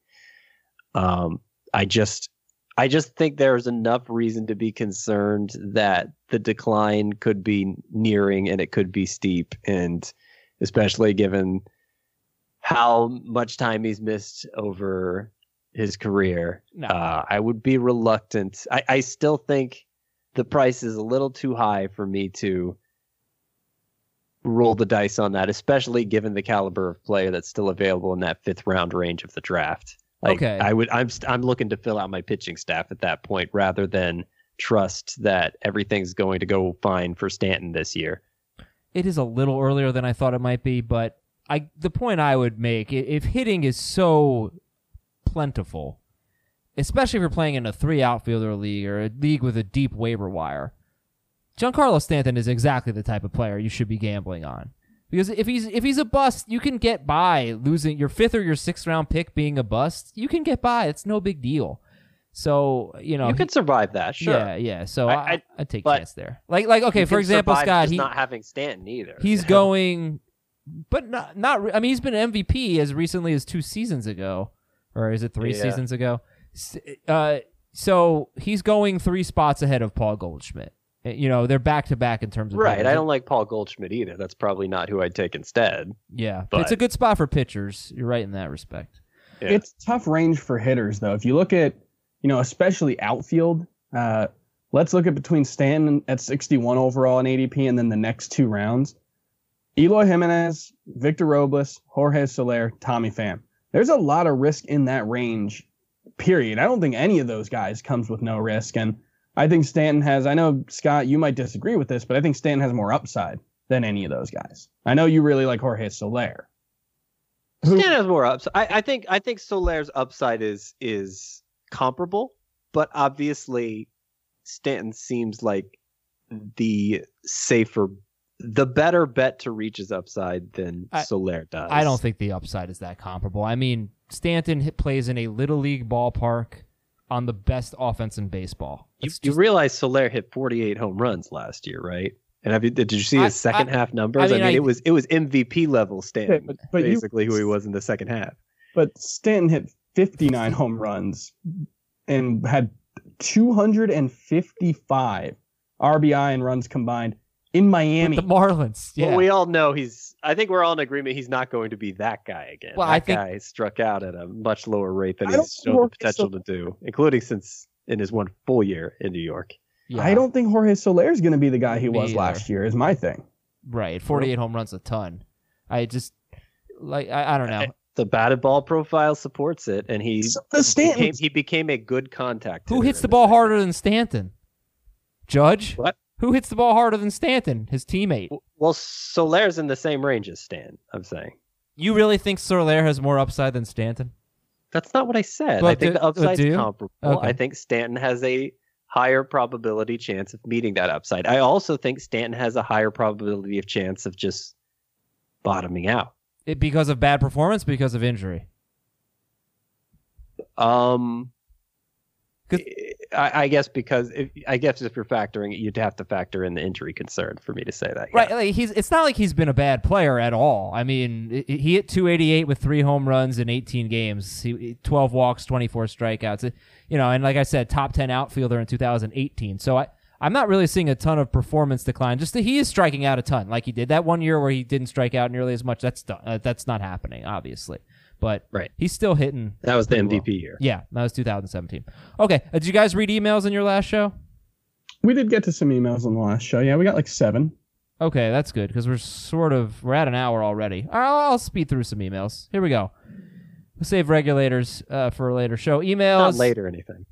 I just think there's enough reason to be concerned that the decline could be nearing and it could be steep, and especially given how much time he's missed over his career. No. I would be reluctant. I still think the price is a little too high for me to roll the dice on that, especially given the caliber of player that's still available in that 5th round range of the draft. Like, okay. I'm looking to fill out my pitching staff at that point rather than trust that everything's going to go fine for Stanton this year. It is a little earlier than I thought it might be, but the point I would make, if hitting is so plentiful, especially if you're playing in a 3 outfielder league or a league with a deep waiver wire, Giancarlo Stanton is exactly the type of player you should be gambling on. Because if he's a bust, you can get by losing your 5th or your 6th round pick being a bust. You can get by. It's no big deal. So, you know, you can survive that, sure. Yeah. So I'd take a chance there. Like okay, for example, Scott, he's not having Stanton either. He's going, but not. I mean, he's been MVP as recently as 2 seasons ago, or is it 3 seasons ago? So he's going 3 spots ahead of Paul Goldschmidt. You know, they're back to back in terms of right. hitters. I don't like Paul Goldschmidt either. That's probably not who I'd take instead. Yeah, but it's a good spot for pitchers. You're right in that respect. Yeah. It's tough range for hitters, though. If you look at, especially outfield, let's look at between Stanton at 61 overall in ADP and then the next 2 rounds. Eloy Jimenez, Victor Robles, Jorge Soler, Tommy Pham. There's a lot of risk in that range, period. I don't think any of those guys comes with no risk. And I think Stanton has, I know, Scott, you might disagree with this, but I think Stanton has more upside than any of those guys. I know you really like Jorge Soler. Stanton has more upside. I think Soler's upside is comparable, but obviously Stanton seems like the better bet to reach his upside than Soler does. I don't think the upside is that comparable. I mean, Stanton plays in a little league ballpark on the best offense in baseball. You realize Soler hit 48 home runs last year, right? And did you see his second half numbers? I mean, it was MVP level Stanton, but basically who he was in the second half. But Stanton hit 59 home runs and had 255 RBI and runs combined in Miami. With the Marlins. Yeah. Well, we all know I think we're all in agreement he's not going to be that guy again. Well, that guy struck out at a much lower rate than he's shown the potential to do, including since in his 1 full year in New York. Yeah. I don't think Jorge Soler is going to be the guy he was last year, is my thing. Right. 48 home runs a ton. I just, I don't know. The batted ball profile supports it, and he became a good contact hitter. Who hits the ball harder than Stanton? Judge? What? Who hits the ball harder than Stanton, his teammate? Well, Solaire's in the same range as Stan, I'm saying. You really think Soler has more upside than Stanton? That's not what I said. But I think the upside's do you? comparable. Okay. I think Stanton has a higher probability chance of meeting that upside. I also think Stanton has a higher probability of chance of just bottoming out. Because of bad performance, because of injury? I guess if you're factoring it, you'd have to factor in the injury concern for me to say that. Right. Yeah. Like it's not like he's been a bad player at all. I mean, he hit 288 with 3 home runs in 18 games, 12 walks, 24 strikeouts. And like I said, top 10 outfielder in 2018. So I'm not really seeing a ton of performance decline. Just that he is striking out a ton, like he did that one year where he didn't strike out nearly as much. That's not happening, obviously. But right. He's still hitting. That was the MVP well. year. Yeah, that was 2017. Okay, did you guys read emails in your last show? We did get to some emails on the last show. Yeah, we got like 7. Okay, that's good because we're at an hour already. I'll speed through some emails. Here we go. We'll save regulators for a later show. Emails. Not late or anything.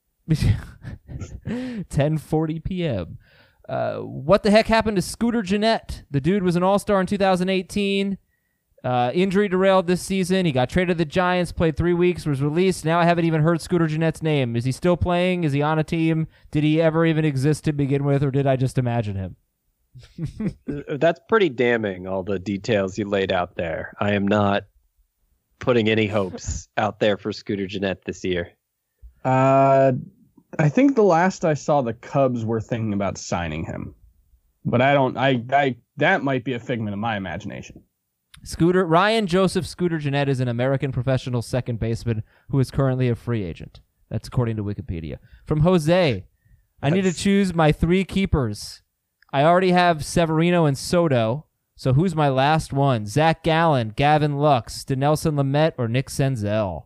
10:40 p.m. What the heck happened to Scooter Gennett? The dude was an all-star in 2018. Injury derailed this season. He got traded to the Giants, played 3 weeks, was released. Now I haven't even heard Scooter Gennett's name. Is he still playing? Is he on a team? Did he ever even exist to begin with, or did I just imagine him? That's pretty damning, all the details you laid out there. I am not putting any hopes out there for Scooter Gennett this year. I think the last I saw, the Cubs were thinking about signing him, but that might be a figment of my imagination. Ryan Joseph Scooter Gennett is an American professional second baseman who is currently a free agent. That's according to Wikipedia. From Jose, I need to choose my 3 keepers. I already have Severino and Soto, so who's my last one? Zach Gallen, Gavin Lux, Dinelson Lamet, or Nick Senzel?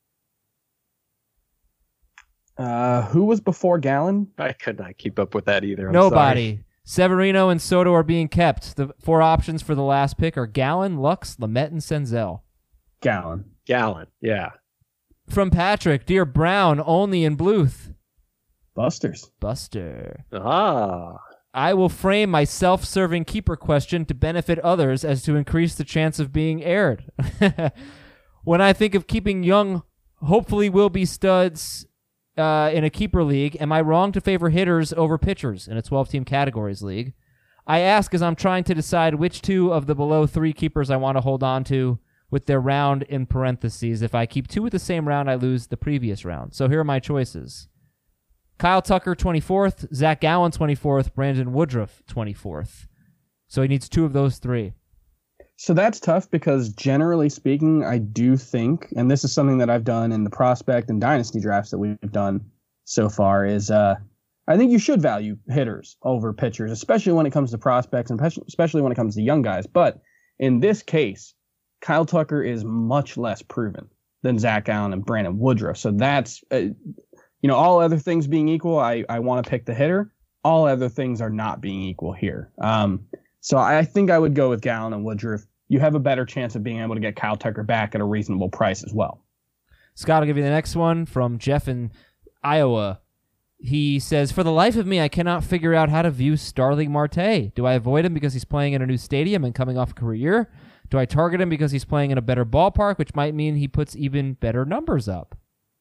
Who was before Gallen? I could not keep up with that either. I'm Nobody. sorry. Severino and Soto are being kept. The 4 options for the last pick are Gallen, Lux, Lamet, and Senzel. Gallen, yeah. From Patrick, dear Brown, only in Bluth. Busters. Buster. Ah. I will frame my self-serving keeper question to benefit others as to increase the chance of being aired. When I think of keeping young, hopefully will be studs in a keeper league, am I wrong to favor hitters over pitchers in a 12-team categories league? I ask as I'm trying to decide which 2 of the below 3 keepers I want to hold on to with their round in parentheses. If I keep 2 with the same round, I lose the previous round. So here are my choices. Kyle Tucker, 24th. Zach Gallen, 24th. Brandon Woodruff, 24th. So he needs 2 of those 3. So that's tough because generally speaking, I do think, and this is something that I've done in the prospect and dynasty drafts that we've done so far, is I think you should value hitters over pitchers, especially when it comes to prospects and especially when it comes to young guys. But in this case, Kyle Tucker is much less proven than Zach Gallen and Brandon Woodruff. So that's, all other things being equal, I want to pick the hitter. All other things are not being equal here. So I think I would go with Gallen and Woodruff. You have a better chance of being able to get Kyle Tucker back at a reasonable price as well. Scott will give you the next one from Jeff in Iowa. He says, for the life of me, I cannot figure out how to view Starling Marte. Do I avoid him because he's playing in a new stadium and coming off a career year? Do I target him because he's playing in a better ballpark, which might mean he puts even better numbers up?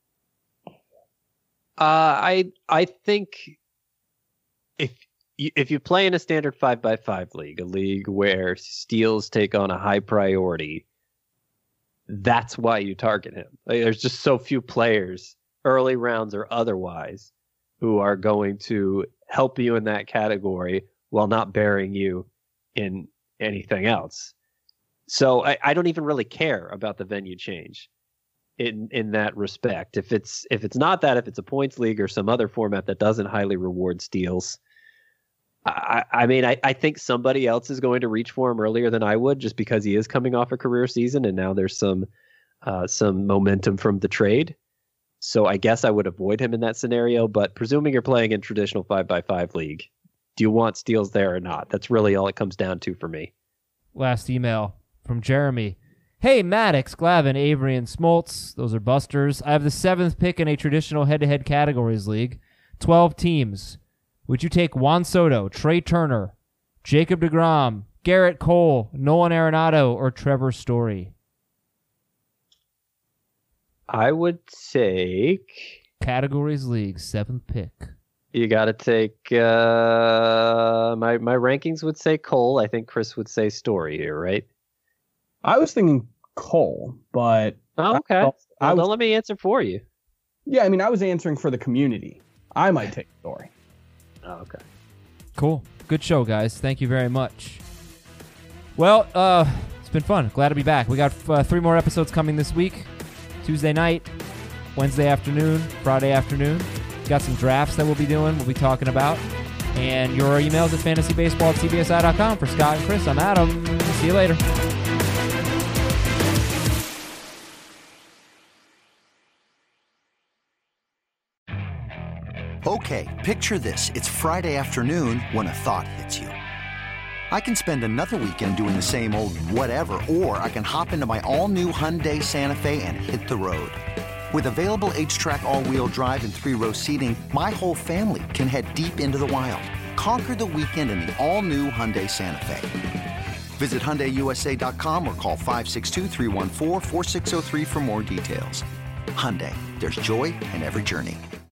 I think if you play in a standard 5x5 league, a league where steals take on a high priority, that's why you target him. There's just so few players, early rounds or otherwise, who are going to help you in that category while not burying you in anything else. So I don't even really care about the venue change in that respect. If it's not that, if it's a points league or some other format that doesn't highly reward steals, I think somebody else is going to reach for him earlier than I would, just because he is coming off a career season and now there's some momentum from the trade. So I guess I would avoid him in that scenario. But presuming you're playing in traditional 5x5 league, do you want steals there or not? That's really all it comes down to for me. Last email from Jeremy. Hey, Maddox, Glavin, Avery, and Smoltz. Those are busters. I have the 7th pick in a traditional head-to-head categories league. 12 teams. Would you take Juan Soto, Trey Turner, Jacob deGrom, Garrett Cole, Nolan Arenado, or Trevor Story? I would take... Categories League, 7th pick. You got to take... my rankings would say Cole. I think Chris would say Story here, right? I was thinking Cole, but... Oh, okay. Don't let me answer for you. Yeah, I mean, I was answering for the community. I might take Story. Oh, okay. Cool. Good show, guys. Thank you very much. Well, it's been fun. Glad to be back. We got 3 more episodes coming this week. Tuesday night, Wednesday afternoon, Friday afternoon. Got some drafts that we'll be doing, we'll be talking about. And your emails at fantasybaseball@cbsi.com. For Scott and Chris, I'm Adam. See you later. Okay, picture this. It's Friday afternoon when a thought hits you. I can spend another weekend doing the same old whatever, or I can hop into my all-new Hyundai Santa Fe and hit the road. With available H-Track all-wheel drive and 3-row seating, my whole family can head deep into the wild. Conquer the weekend in the all-new Hyundai Santa Fe. Visit HyundaiUSA.com or call 562-314-4603 for more details. Hyundai, there's joy in every journey.